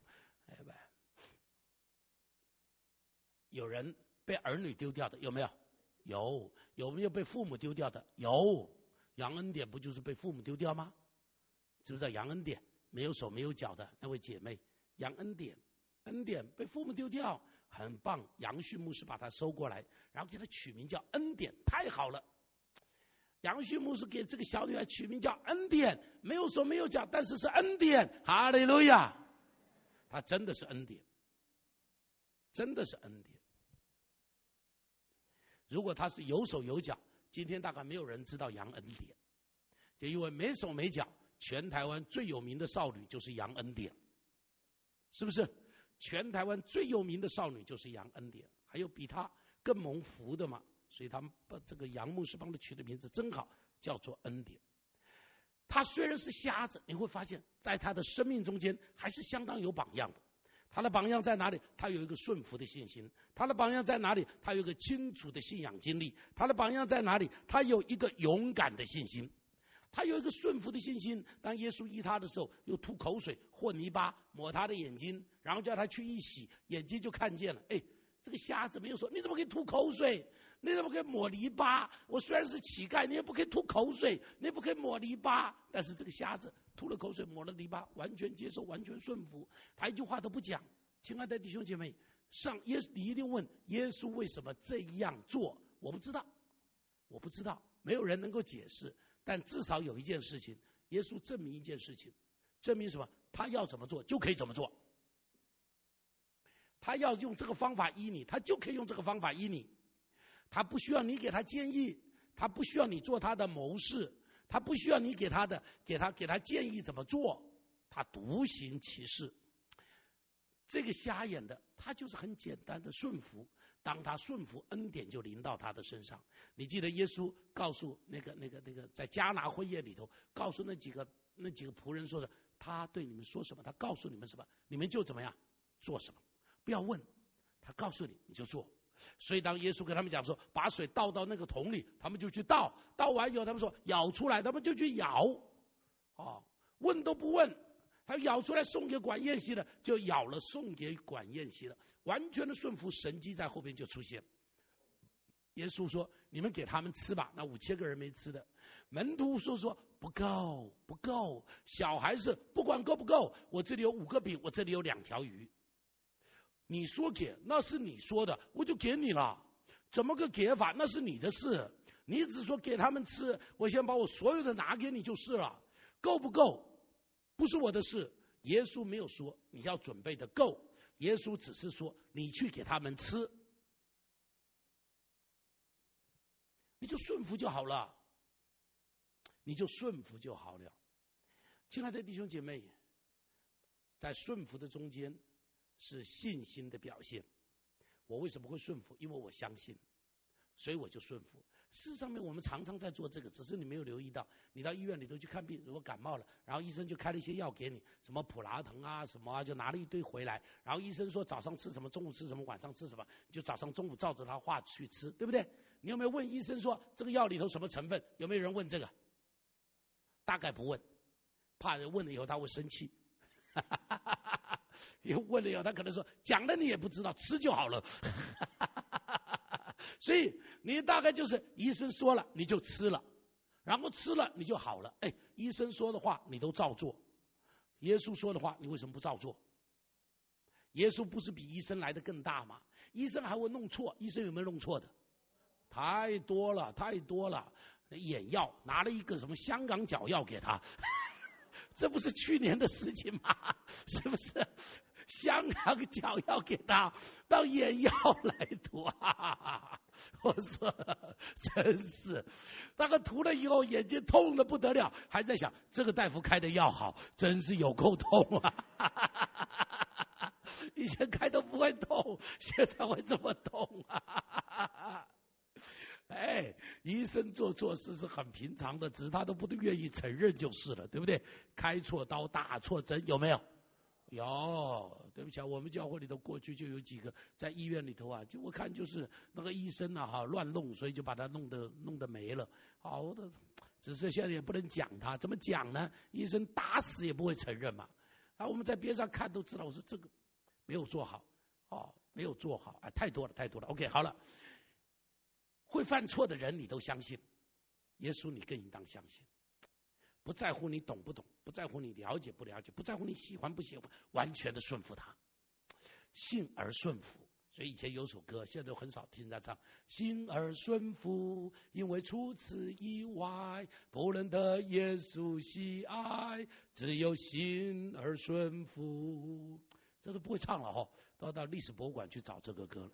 有人被儿女丢掉的，有没有？有。有没有被父母丢掉的？有。杨恩典不就是被父母丢掉吗？知不知道杨恩典？没有手没有脚的那位姐妹，杨恩典，恩典被父母丢掉，很棒。杨旭牧师把他收过来，然后给他取名叫恩典，太好了。杨旭牧师给这个小女孩取名叫恩典，没有手没有脚，但是是恩典。哈利路亚！他真的是恩典，真的是恩典。如果他是有手有脚，今天大概没有人知道杨恩典，就因为没手没脚。全台湾最有名的少女就是杨恩典，是不是？全台湾最有名的少女就是杨恩典，还有比她更蒙福的嘛？所以他们把这个杨牧师帮他取的名字真好，叫做恩典。他虽然是瞎子，你会发现在他的生命中间还是相当有榜样的。他的榜样在哪里？他有一个顺服的信心。他的榜样在哪里？他有一个清楚的信仰经历。他的榜样在哪里？他有一个勇敢的信心。他有一个顺服的信心。当耶稣医他的时候，又吐口水和泥巴抹他的眼睛，然后叫他去一洗，眼睛就看见了。这个瞎子没有说你怎么可以吐口水，你怎么可以抹泥巴？我虽然是乞丐，你也不可以吐口水，你也不可以抹泥巴。但是这个瞎子吐了口水，抹了泥巴，完全接受，完全顺服，他一句话都不讲。亲爱的弟兄姐妹，你一定问耶稣为什么这样做？我不知道，没有人能够解释。但至少有一件事情，耶稣证明一件事情，证明什么？他要怎么做就可以怎么做。他要用这个方法医你，他就可以用这个方法医你。他不需要你给他建议，他不需要你做他的谋士，他不需要你给他建议怎么做，他独行其事。这个瞎眼的，他就是很简单的顺服。当他顺服，恩典就临到他的身上。你记得耶稣告诉那个在迦拿婚宴里头，告诉那几个仆人说的，他对你们说什么，他告诉你们什么，你们就怎么样做什么，不要问，他告诉你，你就做。所以当耶稣跟他们讲说，把水倒到那个桶里，他们就去倒，倒完以后他们说舀出来，他们就去舀，问都不问。他舀出来送给管宴席的，就舀了送给管宴席了，完全的顺服，神迹在后边就出现。耶稣说：“你们给他们吃吧。”那5000个人没吃的，门徒说不够，小孩子不管够不够，我这里有5个饼，我这里有2条鱼。你说给，那是你说的，我就给你了。怎么个给法？那是你的事。你只说给他们吃，我先把我所有的拿给你就是了。够不够？不是我的事。耶稣没有说你要准备的够，耶稣只是说你去给他们吃，你就顺服就好了，亲爱的弟兄姐妹，在顺服的中间是信心的表现。我为什么会顺服？因为我相信，所以我就顺服。事实上面我们常常在做这个，只是你没有留意到。你到医院里头去看病，如果感冒了，然后医生就开了一些药给你，什么普拉疼啊什么啊，就拿了一堆回来，然后医生说早上吃什么，中午吃什么，晚上吃什么，你就早上中午照着他话去吃，对不对？你有没有问医生说这个药里头什么成分？有没有人问这个？大概不问，怕人问了以后他会生气。问了以后他可能说讲了你也不知道，吃就好了。所以你大概就是医生说了你就吃了，然后吃了你就好了。医生说的话你都照做，耶稣说的话你为什么不照做？耶稣不是比医生来的更大吗？医生还会弄错，医生有没有弄错的？太多了。眼药拿了一个什么香港脚药给他，这不是去年的事情吗？是不是？香港脚药给他当眼药来涂啊！我说真是，那个涂了以后眼睛痛得不得了，还在想这个大夫开的药好，真是有够痛啊！以前开都不会痛，现在会这么痛啊！ 医生做错事是很平常的，只是他都不愿意承认就是了，对不对？开错刀打错针有没有？有，对不起啊，我们教会里头过去就有几个在医院里头啊，就我看就是那个医生啊乱弄，所以就把他弄得没了。好的，只是现在也不能讲他，怎么讲呢？医生打死也不会承认嘛。我们在边上看都知道，我说这个没有做好，没有做好啊，太多了。OK， 好了，会犯错的人你都相信，耶稣你更应当相信。不在乎你懂不懂，不在乎你了解不了解，不在乎你喜欢不喜欢，完全的顺服他，信而顺服。所以以前有首歌，现在都很少听人家唱，信而顺服，因为除此以外不能得耶稣喜爱，只有信而顺服。这都不会唱了都要到历史博物馆去找这个歌了。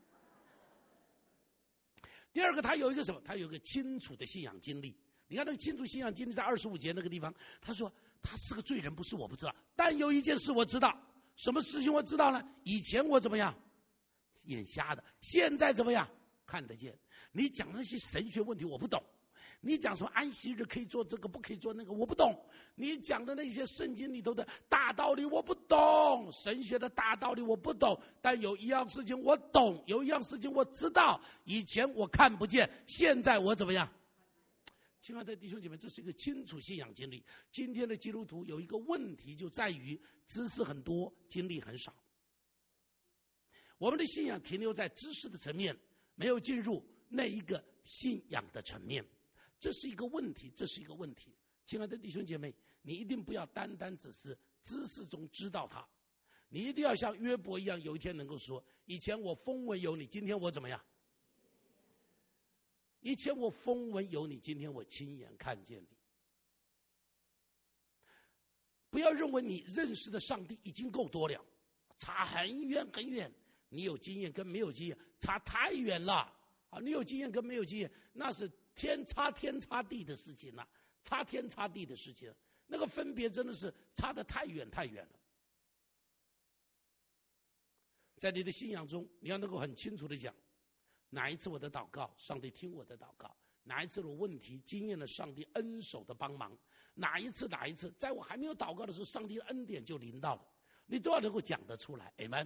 第二个，他有一个什么？他有一个清楚的信仰经历。你看那个清楚信仰经历在25节那个地方，他说他是个罪人，不是我不知道，但有一件事我知道。什么事情我知道呢？以前我怎么样？眼瞎的，现在怎么样？看得见。你讲那些神学问题我不懂，你讲什么安息日可以做这个不可以做那个我不懂，你讲的那些圣经里头的大道理我不懂，神学的大道理我不懂，但有一样事情我懂，有一样事情我知道，以前我看不见，现在我怎么样？亲爱的弟兄姐妹，这是一个清楚信仰经历。今天的基督徒有一个问题，就在于知识很多，经历很少。我们的信仰停留在知识的层面，没有进入那一个信仰的层面，这是一个问题，这是一个问题。亲爱的弟兄姐妹，你一定不要单单只是知识中知道它，你一定要像约伯一样，有一天能够说：以前我风闻有你，今天我怎么样？以前我风闻有你，今天我亲眼看见你。不要认为你认识的上帝已经够多了，差很远很远。你有经验跟没有经验差太远了啊！你有经验跟没有经验，那是天差地的事情了，差天差地的事情，那个分别真的是差得太远太远了。在你的信仰中，你要能够很清楚的讲，哪一次我的祷告，上帝听我的祷告；哪一次我问题经验了上帝恩手的帮忙；哪一次，在我还没有祷告的时候，上帝的恩典就临到了，你都要能够讲得出来。Amen。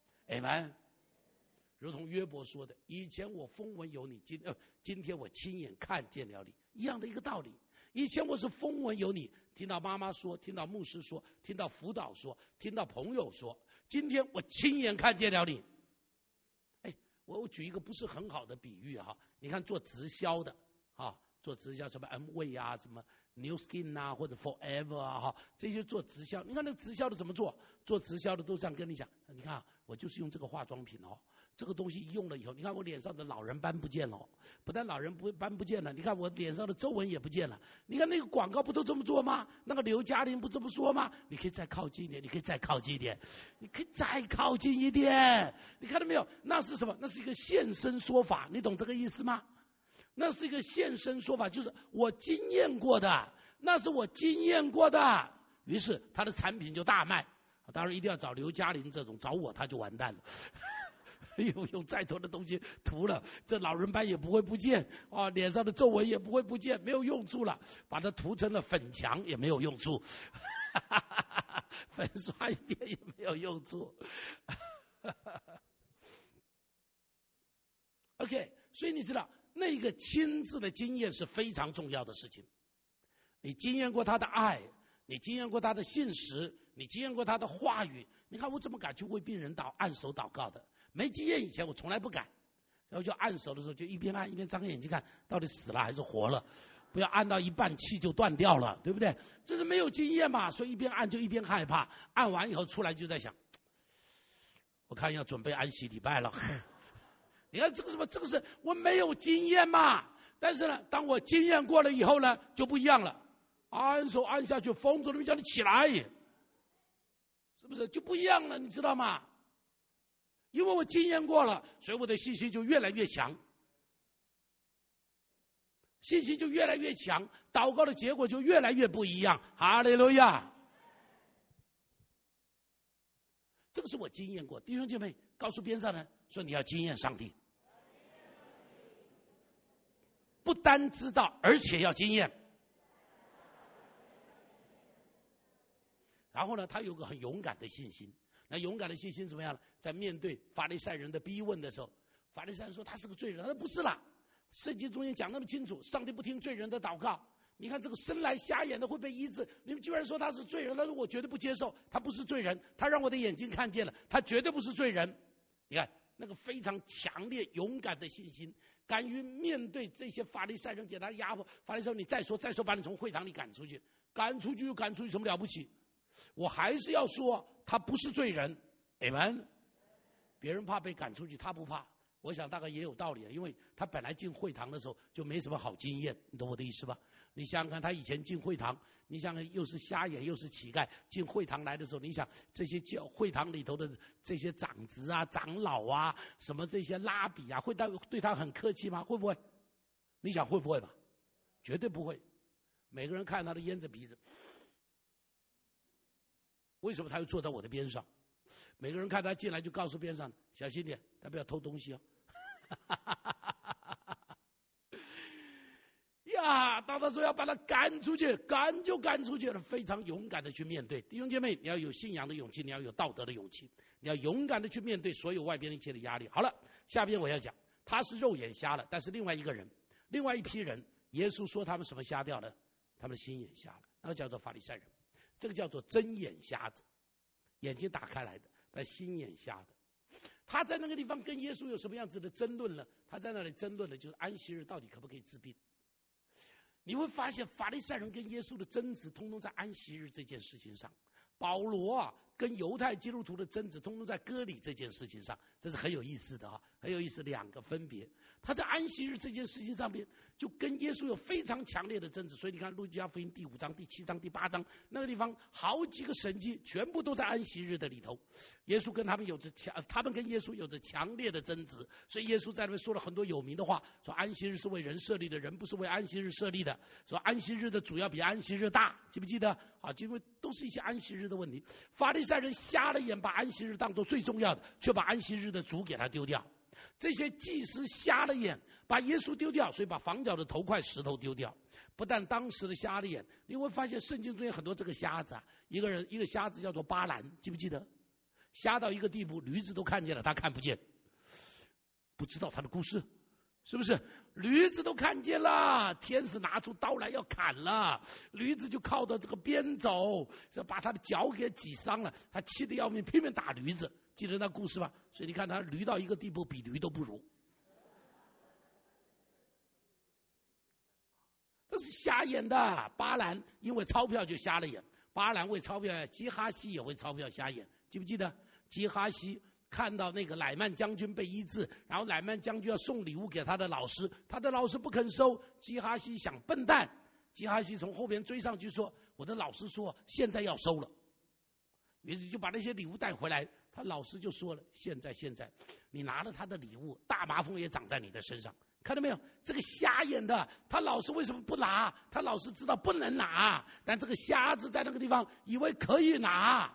如同约伯说的，以前我风闻有你，今天我亲眼看见了你，一样的一个道理。以前我是风闻有你，听到妈妈说，听到牧师说，听到辅导说，听到朋友说，今天我亲眼看见了你。我举一个不是很好的比喻你看做直销的做直销什么 Amway 啊，什么 New Skin 啊，或者 Forever 啊这些做直销，你看那直销的怎么做？做直销的都这样跟你讲，你看我就是用这个化妆品这个东西用了以后，你看我脸上的老人斑不见了，不但老人斑不见了，你看我脸上的皱纹也不见了。你看那个广告不都这么做吗？那个刘嘉玲不这么说吗？你可以再靠近一点，你可以再靠近一点，你可以再靠近一点。你看到没有？那是什么？那是一个现身说法，你懂这个意思吗？那是一个现身说法，就是我经验过的，那是我经验过的。于是他的产品就大卖。当然一定要找刘嘉玲这种，找我他就完蛋了。用再多的东西涂了，这老人斑也不会不见脸上的皱纹也不会不见，没有用处了。把它涂成了粉墙也没有用处，粉刷一遍也没有用处。OK， 所以你知道那个亲自的经验是非常重要的事情。你经验过他的爱，你经验过他的信实，你经验过他的话语。你看我怎么敢去为病人按手祷告的？没经验以前我从来不敢，然后就按手的时候就一边按一边张开眼睛看到底死了还是活了，不要按到一半气就断掉了，对不对？这是没有经验嘛，所以一边按就一边害怕，按完以后出来就在想，我看要准备安息礼拜了。你看这个什么？这个是我没有经验嘛。但是呢，当我经验过了以后呢，就不一样了。按手按下去，风走了叫你起来，是不是就不一样了？你知道吗？因为我经验过了，所以我的信心就越来越强，信心就越来越强，祷告的结果就越来越不一样。哈利路亚！这个是我经验过。弟兄姐妹，告诉边上人说你要经验上帝， 不单知道，而且要经验。然后呢，他有个很勇敢的信心。那勇敢的信心怎么样呢？在面对法利赛人的逼问的时候，法利赛人说他是个罪人，他说不是啦，圣经中间讲那么清楚，上帝不听罪人的祷告。你看这个生来瞎眼的会被医治，你们居然说他是罪人，他说我绝对不接受，他不是罪人，他让我的眼睛看见了，他绝对不是罪人。你看那个非常强烈勇敢的信心，敢于面对这些法利赛人给他压迫。法利赛人你再说把你从会堂里赶出去，赶出去又赶出去，什么了不起？我还是要说他不是罪人。Amen。 别人怕被赶出去，他不怕，我想大概也有道理，因为他本来进会堂的时候就没什么好经验，你懂我的意思吧？你想想看，他以前进会堂，你想想又是瞎眼又是乞丐，进会堂来的时候，你想这些会堂里头的这些长子啊、长老啊、什么这些拉比啊，会对他很客气吗？会不会？你想会不会吧？绝对不会。每个人看他的烟着鼻子，为什么他又坐在我的边上？每个人看他进来就告诉边上小心点，他不要偷东西哦。呀，当他说要把他赶出去，赶就赶出去了，非常勇敢的去面对。弟兄姐妹，你要有信仰的勇气，你要有道德的勇气，你要勇敢的去面对所有外边一切的压力。好了，下边我要讲，他是肉眼瞎了，但是另外一批人，耶稣说他们什么瞎掉了？他们的心眼瞎了，那个叫做法利赛人，这个叫做真眼瞎子，眼睛打开来的，但心眼瞎的。他在那个地方跟耶稣有什么样子的争论呢？他在那里争论的就是安息日到底可不可以治病。你会发现法利赛人跟耶稣的争执通通在安息日这件事情上，保罗啊跟犹太基督徒的争执通通在割礼这件事情上，这是很有意思的啊，很有意思，两个分别。他在安息日这件事情上面就跟耶稣有非常强烈的争执，所以你看路加福音第5章、第7章、第8章那个地方好几个神迹全部都在安息日的里头。耶稣跟他们跟耶稣有着强烈的争执，所以耶稣在那边说了很多有名的话，说安息日是为人设立的，人不是为安息日设立的，说安息日的主要比安息日大，记不记得啊？因为都是一些安息日的问题。法利赛人瞎了眼，把安息日当作最重要的，却把安息日的主给他丢掉。这些祭司瞎了眼，把耶稣丢掉，所以把房角的头块石头丢掉。不但当时的瞎了眼，你会发现圣经中有很多这个瞎子啊，一个瞎子叫做巴兰，记不记得？瞎到一个地步，驴子都看见了，他看不见，不知道他的故事，是不是？驴子都看见了，天使拿出刀来要砍了，驴子就靠着这个边走，把他的脚给挤伤了，他气得要命，拼命打驴子，记得那故事吧？所以你看他驴到一个地步，比驴都不如。这是瞎眼的。巴兰因为钞票就瞎了眼，巴兰为钞票，基哈西也为钞票瞎眼，记不记得？基哈西看到那个乃曼将军被医治，然后乃曼将军要送礼物给他的老师，他的老师不肯收，基哈西想笨蛋，基哈西从后边追上去说，我的老师说现在要收了，于是就把那些礼物带回来，他老师就说了，现在你拿了他的礼物，大麻风也长在你的身上。看到没有？这个瞎眼的，他老师为什么不拿？他老师知道不能拿，但这个瞎子在那个地方以为可以拿。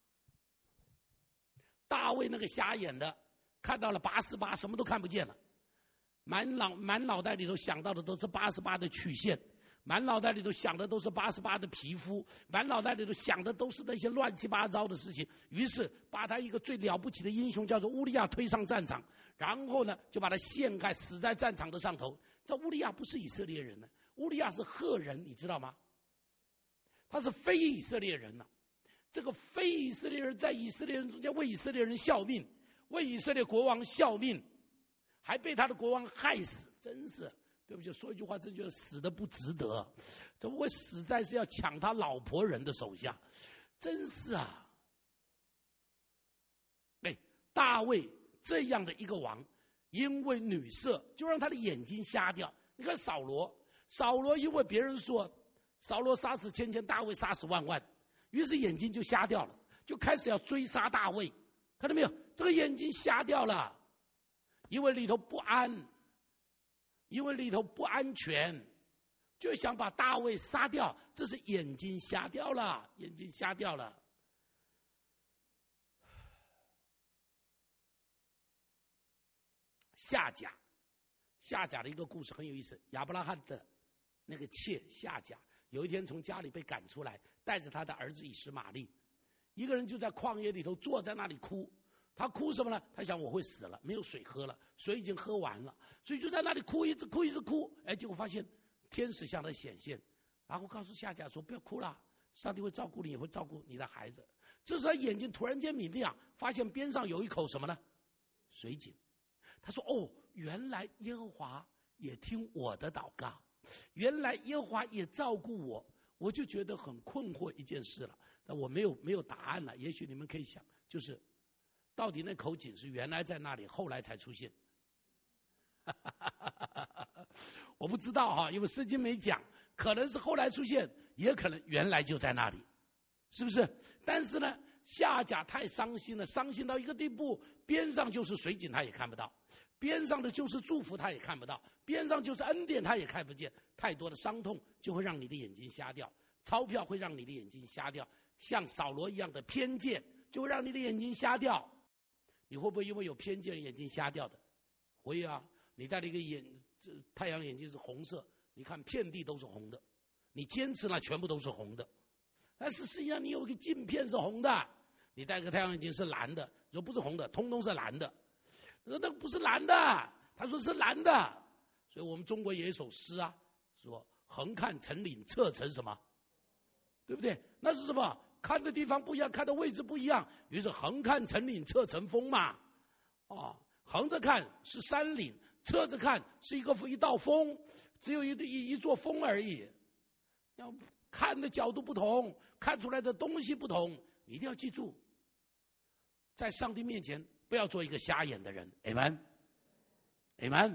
大卫那个瞎眼的看到了88，什么都看不见了，满脑袋里头想到的都是88的曲线，满脑袋里头想的都是88的皮肤，满脑袋里头想的都是那些乱七八糟的事情。于是把他一个最了不起的英雄叫做乌利亚推上战场，然后呢就把他陷害，死在战场的上头。这乌利亚不是以色列人呢，乌利亚是赫人，你知道吗？他是非以色列人呢。这个非以色列人在以色列人中间为以色列人效命，为以色列国王效命，还被他的国王害死，真是对不起，说一句话，真觉得死的不值得，怎么会死在是要抢他老婆人的手下？真是啊！大卫这样的一个王，因为女色就让他的眼睛瞎掉。你看扫罗因为别人说扫罗杀死千千，大卫杀死万万，于是眼睛就瞎掉了，就开始要追杀大卫。看到没有？这个眼睛瞎掉了，因为里头不安，因为里头不安全，就想把大卫杀掉。这是眼睛瞎掉了，眼睛瞎掉了。夏甲夏甲的一个故事很有意思。亚伯拉罕的那个妾夏甲，有一天从家里被赶出来，带着他的儿子以实玛利，一个人就在旷野里头坐在那里哭。他哭什么呢？他想我会死了，没有水喝了，水已经喝完了，所以就在那里哭，一直哭，一直哭。哎，结果发现天使向他显现，然后告诉夏甲说：“不要哭了，上帝会照顾你，也会照顾你的孩子。”这时候他眼睛突然间明亮，发现边上有一口什么呢？水井。他说：“哦，原来耶和华也听我的祷告，原来耶和华也照顾我。”我就觉得很困惑一件事了，但我没有答案了。也许你们可以想，就是到底那口井是原来在那里，后来才出现？我不知道哈，因为圣经没讲，可能是后来出现，也可能原来就在那里，是不是？但是呢，夏甲太伤心了，伤心到一个地步，边上就是水井他也看不到，边上的就是祝福他也看不到，边上就是恩典他也看不见。太多的伤痛就会让你的眼睛瞎掉，钞票会让你的眼睛瞎掉，像扫罗一样的偏见就会让你的眼睛瞎掉。你会不会因为有偏见眼睛瞎掉的？会啊，你戴了一个太阳眼镜是红色，你看遍地都是红的，你坚持了全部都是红的。但是实际上你有一个镜片是红的，你戴个太阳眼镜是蓝的，你说不是红的，通通是蓝的。那个不是蓝的，他说是蓝的。所以我们中国也有一首诗啊，说横看成岭侧成什么，对不对？那是什么？看的地方不一样，看的位置不一样，于是横看成岭侧成峰嘛。横着看是山岭，侧着看是一道峰，只有一座峰而已。要看的角度不同，看出来的东西不同，你一定要记住，在上帝面前不要做一个瞎眼的人。 Amen Amen。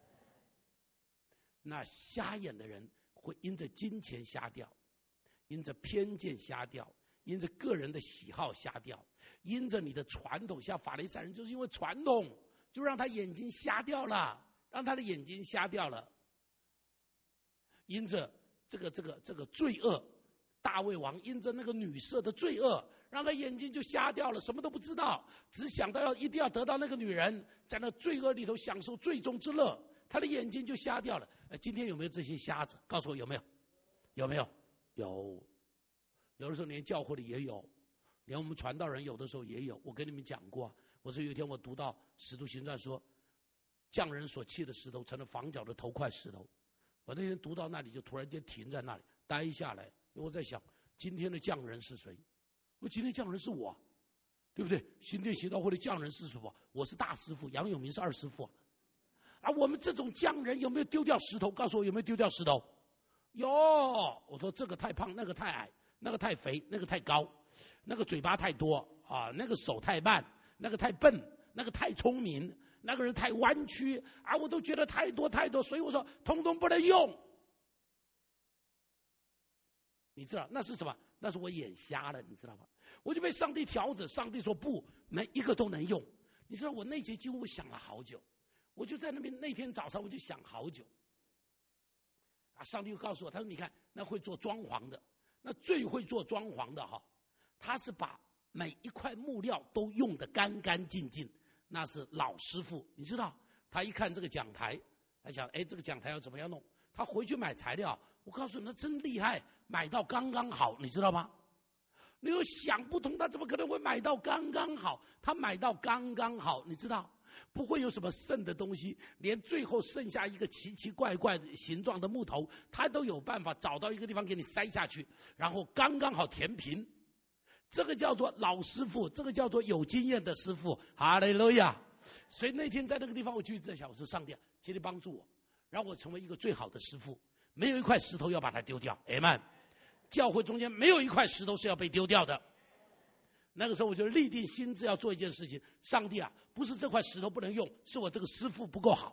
那瞎眼的人会因着金钱瞎掉，因着偏见瞎掉，因着个人的喜好瞎掉，因着你的传统，像法利赛人就是因为传统就让他眼睛瞎掉了，让他的眼睛瞎掉了。因着这个罪恶，大卫王因着那个女色的罪恶，让他眼睛就瞎掉了，什么都不知道，只想到一定要得到那个女人，在那罪恶里头享受罪中之乐，他的眼睛就瞎掉了。今天有没有这些瞎子？告诉我有没有？有没有？有。有的时候连教会里也有，连我们传道人有的时候也有。我跟你们讲过，我说有一天我读到使徒行传说，匠人所砌的石头成了房角的头块石头。我那天读到那里就突然间停在那里呆下来，因为我在想今天的匠人是谁？我今天匠人是我，对不对？新店协道会的匠人是什么？我是大师傅，杨永明是二师傅。而我们这种匠人有没有丢掉石头？告诉我有没有丢掉石头？有。我说这个太胖，那个太矮，那个太肥，那个太高，那个嘴巴太多啊，那个手太慢，那个太笨，那个太聪明，那个人太弯曲啊，我都觉得太多，所以我说通通不能用。你知道那是什么？那是我眼瞎了，你知道吗？我就被上帝调整，上帝说不，每一个都能用。你知道我那节经文我想了好久，我就在那天早上我就想好久啊，上帝就告诉我，他说你看那会做装潢的，那最会做装潢的哈，他是把每一块木料都用得干干净净，那是老师傅。你知道他一看这个讲台，他想这个讲台要怎么样弄，他回去买材料，我告诉你那真厉害，买到刚刚好，你知道吗？你又想不通，他怎么可能会买到刚刚好？他买到刚刚好，你知道不会有什么剩的东西，连最后剩下一个奇奇怪怪的形状的木头，他都有办法找到一个地方给你塞下去，然后刚刚好填平。这个叫做老师傅，这个叫做有经验的师傅。哈利路亚！所以那天在那个地方，我就一直在想，我说上帝，请你帮助我，让我成为一个最好的师傅，没有一块石头要把它丢掉。Amen。教会中间没有一块石头是要被丢掉的。那个时候我就立定心志要做一件事情，上帝啊，不是这块石头不能用，是我这个师傅不够好。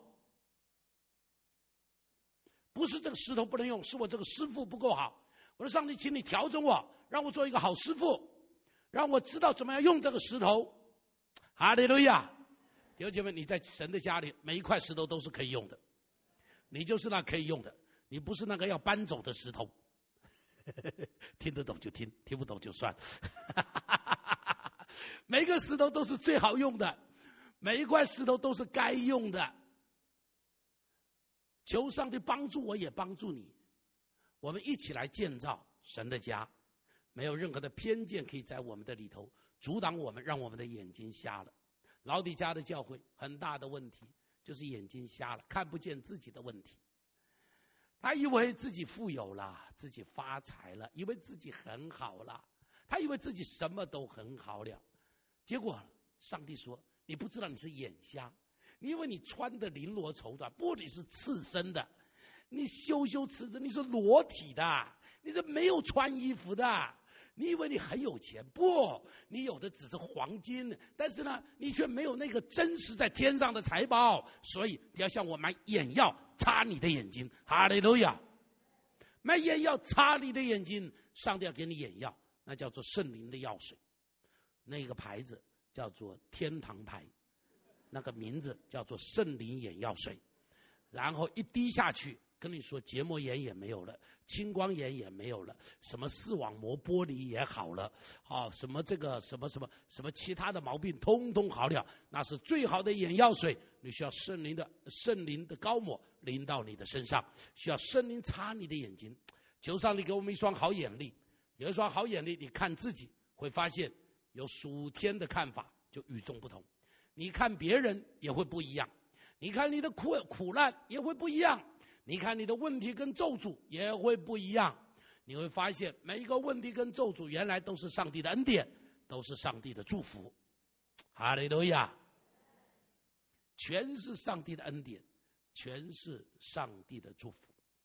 不是这个石头不能用，是我这个师傅不够好。我说上帝，请你调整我，让我做一个好师傅，让我知道怎么样用这个石头。哈利路亚！弟兄姐妹，你在神的家里，每一块石头都是可以用的，你就是那可以用的，你不是那个要搬走的石头。听得懂就听，听不懂就算。每个石头都是最好用的，每一块石头都是该用的。 求上帝帮助我，也帮助你，我们一起来建造神的家。没有任何的偏见可以在我们的里头阻挡我们，让我们的眼睛瞎了。老底嘉的教会很大的问题就是眼睛瞎了，看不见自己的问题。他以为自己富有了，自己发财了，以为自己很好了，他以为自己什么都很好了。结果上帝说，你不知道你是眼瞎，你以为你穿的绫罗绸缎，不，你是赤身的，你羞羞耻耻，你是裸体的，你是没有穿衣服的。你以为你很有钱，不，你有的只是黄金，但是呢，你却没有那个真实在天上的财宝。所以不要像我买眼药擦你的眼睛，哈利路亚！买眼药擦你的眼睛，上帝要给你眼药，那叫做圣灵的药水，那个牌子叫做天堂牌，那个名字叫做圣灵眼药水，然后一滴下去，跟你说结膜炎也没有了，青光眼也没有了，什么视网膜剥离也好了，什么这个什么其他的毛病通通好了，那是最好的眼药水。你需要圣灵的膏抹淋到你的身上，需要圣灵擦你的眼睛。求上帝给我们一双好眼力，有一双好眼力，你看自己会发现有属天的看法就与众不同，你看别人也会不一样，你看你的苦难也会不一样，你看你的问题跟咒诅也会不一样。你会发现每一个问题跟咒诅原来都是上帝的恩典，都是上帝的祝福。哈利路亚！全是上帝的恩典，全是上帝的祝福。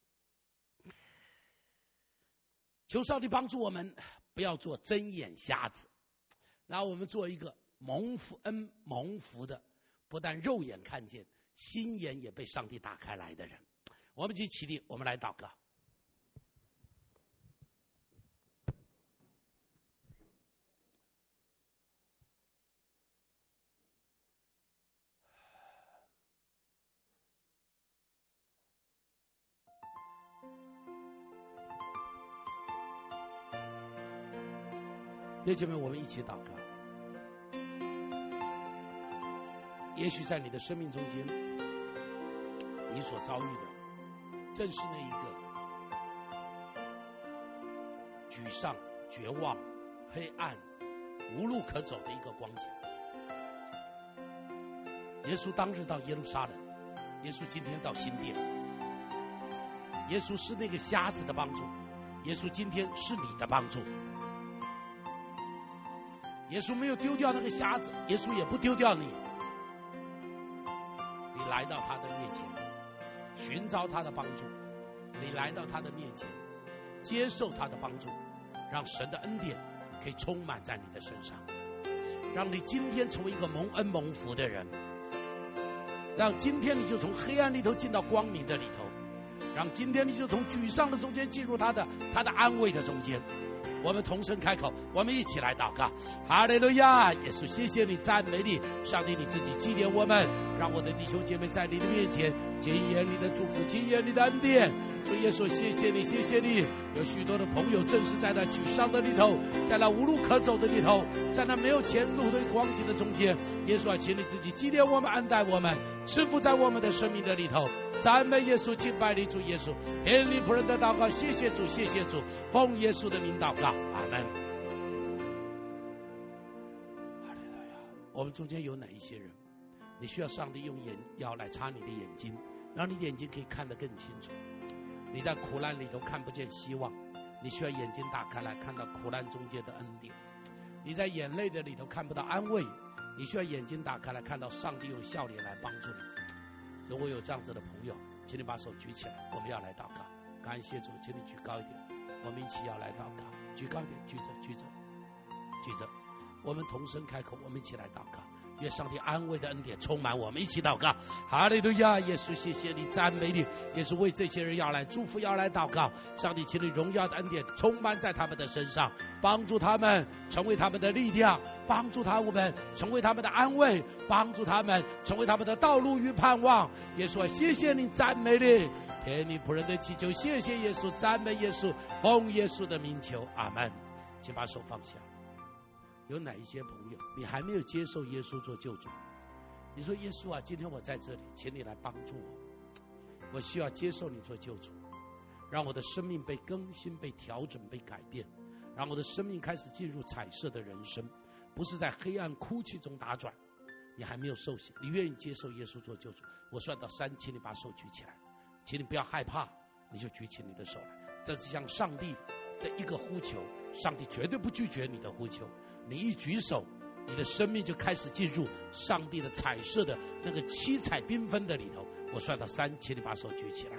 求上帝帮助我们不要做睁眼瞎子，然后我们做一个蒙福的，不但肉眼看见，心眼也被上帝打开来的人。我们一起起立，我们来祷告。弟兄们，我们一起祷告。也许在你的生命中间，你所遭遇的正是那一个沮丧、绝望、黑暗、无路可走的一个光景。耶稣当日到耶路撒冷，耶稣今天到新店，耶稣是那个瞎子的帮助，耶稣今天是你的帮助。耶稣没有丢掉那个瞎子，耶稣也不丢掉你。你来到他的面前，寻找他的帮助，你来到他的面前，接受他的帮助，让神的恩典可以充满在你的身上，让你今天成为一个蒙恩蒙福的人，让今天你就从黑暗里头进到光明的里头，让今天你就从沮丧的中间进入他的安慰的中间。我们同声开口，我们一起来祷告。哈利路亚！耶稣，谢谢你，赞美你，上帝你自己纪念我们，让我的弟兄姐妹在你的面前经验你的祝福，经验你的恩典。主耶稣，谢谢你，谢谢你。有许多的朋友正是在那沮丧的里头，在那无路可走的里头，在那没有前路的光景的中间。耶稣啊，请你自己纪念我们，恩待我们，赐福在我们的生命的里头。赞美耶稣，敬拜你，主耶稣，听你仆人的祷告，谢谢主，谢谢主，奉耶稣的名祷告，阿门。我们中间有哪一些人，你需要上帝用眼药来擦你的眼睛，让你的眼睛可以看得更清楚？你在苦难里头看不见希望，你需要眼睛打开来看到苦难中间的恩典。你在眼泪的里头看不到安慰，你需要眼睛打开来看到上帝用笑脸来帮助你。如果有这样子的朋友，请你把手举起来，我们要来祷告。感谢主，请你举高一点，我们一起要来祷告。举高一点，举着举着举着，我们同声开口，我们一起来祷告。愿上帝安慰的恩典充满我们，一起祷告。哈利路亚！耶稣，谢谢你，赞美你。耶稣，为这些人要来祝福，要来祷告。上帝，请你荣耀的恩典充满在他们的身上，帮助他们成为他们的力量，帮助他们成为他们的安慰，帮助他们成为他们的道路与盼望。耶稣，谢谢你，赞美你，听你仆人的祈求，谢谢耶稣，赞美耶稣，奉耶稣的名求，阿门。请把手放下。有哪一些朋友你还没有接受耶稣做救主？你说耶稣啊，今天我在这里，请你来帮助我。 我需要接受你做救主，让我的生命被更新、被调整、被改变，让我的生命开始进入彩色的人生，不是在黑暗哭泣中打转。你还没有受洗，你愿意接受耶稣做救主，我算到3，请你把手举起来，请你不要害怕，你就举起你的手来。这是向上帝的一个呼求，上帝绝对不拒绝你的呼求。你一举手，你的生命就开始进入上帝的彩色的那个七彩缤纷的里头。我算到3，请你把手举起来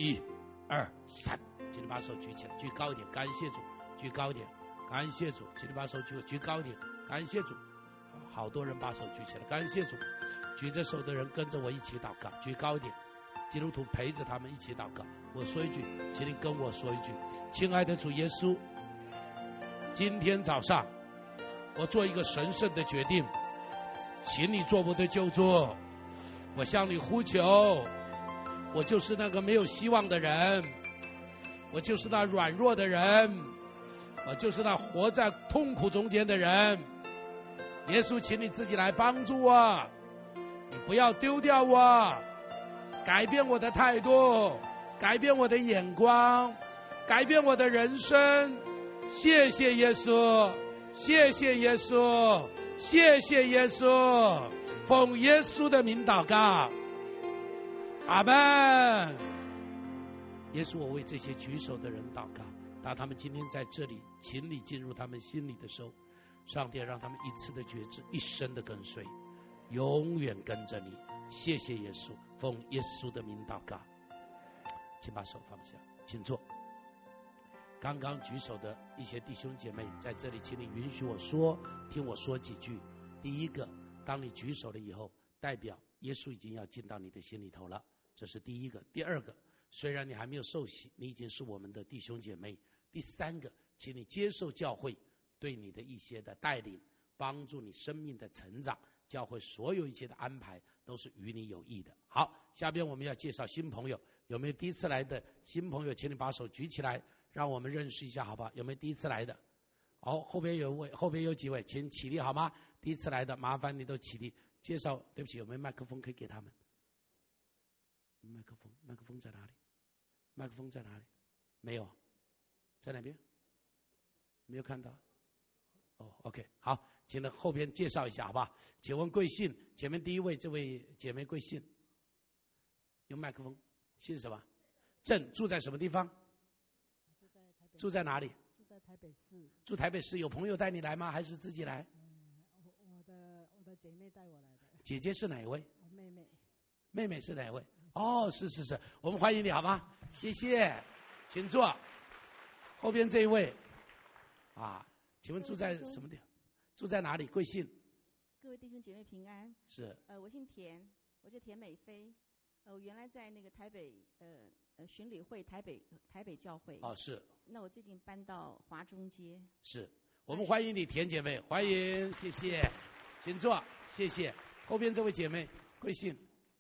，1、2、3，请你把手举起来，举高一点，感谢主，举高一点，感谢主，请你把手举高一点，感谢主。好多人把手举起来，感谢主。举着手的人跟着我一起祷告，举高一点，基督徒陪着他们一起祷告。我说一句，请你跟我说一句，亲爱的主耶稣，今天早上我做一个神圣的决定，请你做我的救主。我向你呼求，我就是那个没有希望的人，我就是那软弱的人，我就是那活在痛苦中间的人。耶稣，请你自己来帮助我，你不要丢掉我，改变我的态度，改变我的眼光，改变我的人生。谢谢耶稣，谢谢耶稣，谢谢耶稣，奉耶稣的名祷告，阿们。耶稣，我为这些举手的人祷告，当他们今天在这里，请你进入他们心里的时候，上帝让他们一次的觉知，一生的跟随，永远跟着你。谢谢耶稣，奉耶稣的名祷告。请把手放下，请坐。刚刚举手的一些弟兄姐妹在这里，请你允许我说，听我说几句。第一个，当你举手了以后，代表耶稣已经要进到你的心里头了，这是第一个。第二个，虽然你还没有受洗，你已经是我们的弟兄姐妹。第三个，请你接受教会对你的一些的带领，帮助你生命的成长，教会所有一切的安排都是与你有益的。好，下边我们要介绍新朋友，有没有第一次来的新朋友？请你把手举起来，让我们认识一下，好不好？有没有第一次来的？好，后边有几位，请起立好吗？第一次来的，麻烦你都起立。介绍，对不起，有没有麦克风可以给他们？麦克风在哪里？麦克风在哪里？没有，在哪边？没有看到。OK， 好，请到后边介绍一下，好不好？请问贵姓？前面第一位这位姐妹贵姓？用麦克风，姓什么？郑，住在什么地方？住在哪里？ 住在台北市。 住台北市，有朋友带你来吗？还是自己来？ 我的姐妹带我来的。 姐姐是哪一位？ 妹妹。 妹妹是哪一位？哦，是，我们欢迎你，好吗？谢谢，请坐。后边这一位，请问住在什么地方？住在哪里？贵姓？ 各位弟兄姐妹平安。 是。 我姓田，我叫田美飞。我原来在那个台北巡礼会台北教会。 哦，是。 那我最近搬到华中街。 是。我们欢迎你，田姐妹，欢迎，谢谢，请坐，谢谢。后边这位姐妹，贵姓？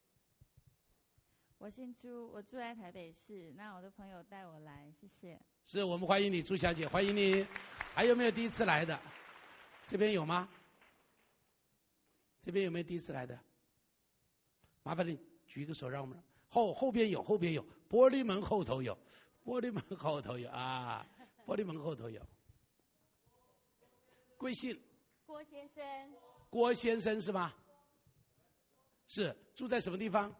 我姓朱，我住在台北市，那我的朋友带我来，谢谢。 是，我们欢迎你，朱小姐，欢迎你。还有没有第一次来的？这边有吗？这边有没有第一次来的？麻烦你举个手，让我们后边有，玻璃门后头有，玻璃门后头有。贵姓？ 郭先生。 郭先生是吗？是，住在什么地方？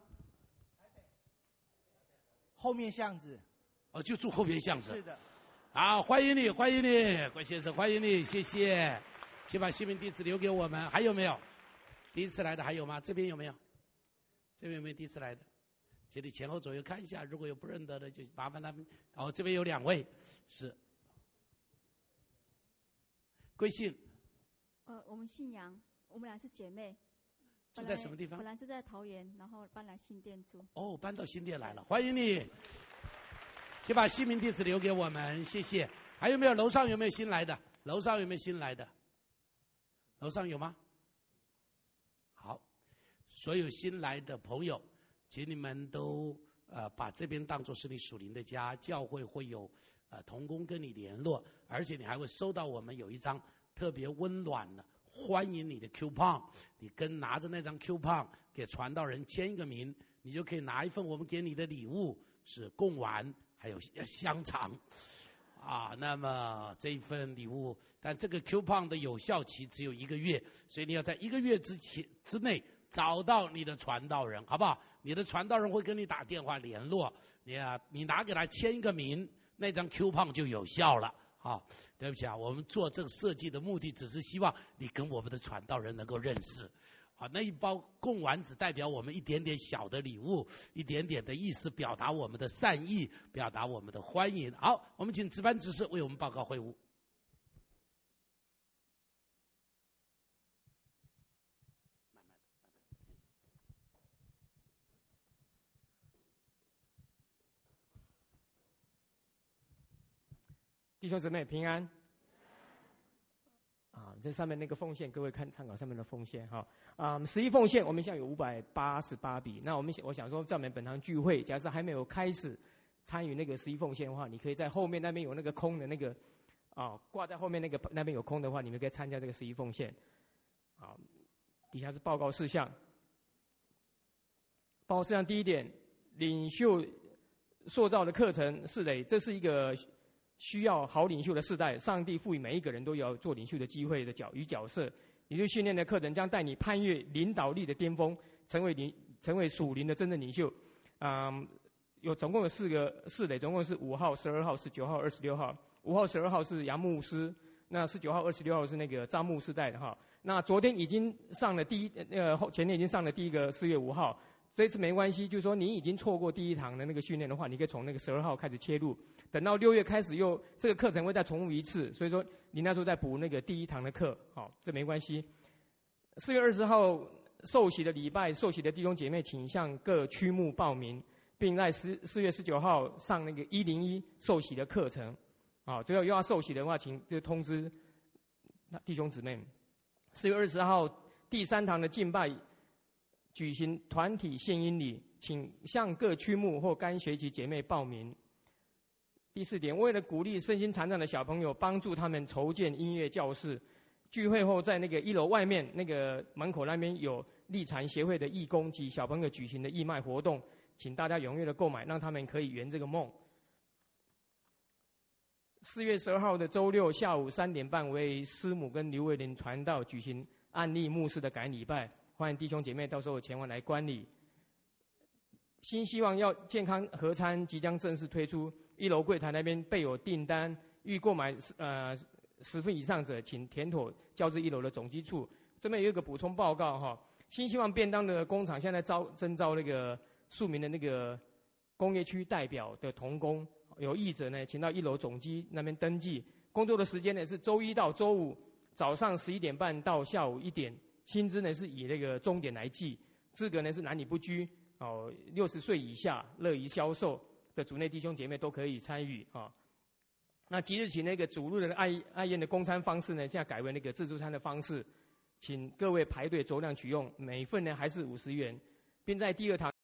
后面巷子。 就住后边巷子。 是的。 好，欢迎你，郭先生，欢迎你，谢谢。请把姓名地址留给我们。还有没有第一次来的？还有吗？这边有没有？这边有没有第一次来的？请你前后左右看一下，如果有不认得的，就麻烦他们。这边有2位，是。贵姓？ 我们姓杨，我们俩是姐妹。 住在什么地方？ 本来是在桃园，然后搬来新店住。 搬到新店来了，欢迎你。请把姓名地址留给我们，谢谢。还有没有？楼上有没有新来的？楼上有吗？好，所有新来的朋友，请你们都把这边当作是你属灵的家，教会会有同工跟你联络，而且你还会收到我们有一张特别温暖的欢迎你的 coupon， 你拿着那张 coupon 给传道人签一个名， 你就可以拿一份我们给你的礼物，是贡丸还有香肠啊。那么这一份礼物，但这个 coupon 的有效期只有1个月，所以你要在1个月之内找到你的传道人，好不好？你的传道人会跟你打电话联络，你拿给他签一个名，那张 coupon 就有效了。好，对不起啊，我们做这个设计的目的只是希望你跟我们的传道人能够认识。好，那一包贡丸只代表我们一点点小的礼物，一点点的意思，表达我们的善意，表达我们的欢迎。好，我们请值班执事为我们报告会务。 弟兄姊妹平安。这上面那个奉献，各位看参考上面的奉献哈。11奉献，我们现在有588笔。那我想说，在我们本堂聚会，假设还没有开始参与那个11奉献的话，你可以在后面那边有那个空的那个挂在后面那边有空的话，你们可以参加这个11奉献。底下是报告事项。报告事项第一点，领袖塑造的课程是垒，这是一个需要好领袖的世代，上帝赋予每一个人都有做领袖的机会的角色。领袖训练的课程将带你攀越领导力的巅峰，成为属灵的真正领袖。总共有4个4垒，总共是5号、12号、19号、26号。5号、12号是杨牧师，那19号、26号是那个张牧师带的哈。那昨天已经上了前天已经上了第一个4月5号。这次没关系，就是说你已经错过第一堂的那个训练的话，你可以从那个12号开始切入。等到6月开始这个课程会再重复一次，所以说你那时候再补那个第一堂的课，这没关系。4月20号受洗的礼拜，受洗的弟兄姐妹请向各区牧报名，并在4月19号上那个101受洗的课程。最后又要受洗的话，请就通知弟兄姊妹。4月20号第3堂的敬拜举行团体献音礼，请向各区牧或干学期姐妹报名。第4点，为了鼓励身心残障的小朋友，帮助他们筹建音乐教室，聚会后在那个1楼外面那个门口那边有立残协会的义工及小朋友举行的义卖活动，请大家踊跃的购买，让他们可以圆这个梦。4月12号的周六下午3点半，为师母跟刘伟林传道举行安利牧师的感恩礼拜，欢迎弟兄姐妹到时候前往来观礼。新希望要健康合餐即将正式推出，1楼柜台那边备有订单，欲购买10份以上者，请填妥交至1楼的总机处。这边有一个补充报告哈，新希望便当的工厂现在征召那个庶民的那个工业区代表的同工，有意者呢，请到1楼总机那边登记。工作的时间呢是周1到周5早上11点半到下午1点，薪资呢是以那个钟点来计，资格呢是男女不拘，60岁以下乐于销售的主内弟兄姐妹都可以参与那即日起那个主日的爱宴的供餐方式呢，现在改为那个自助餐的方式，请各位排队酌量取用，每份呢还是50元，并在第2堂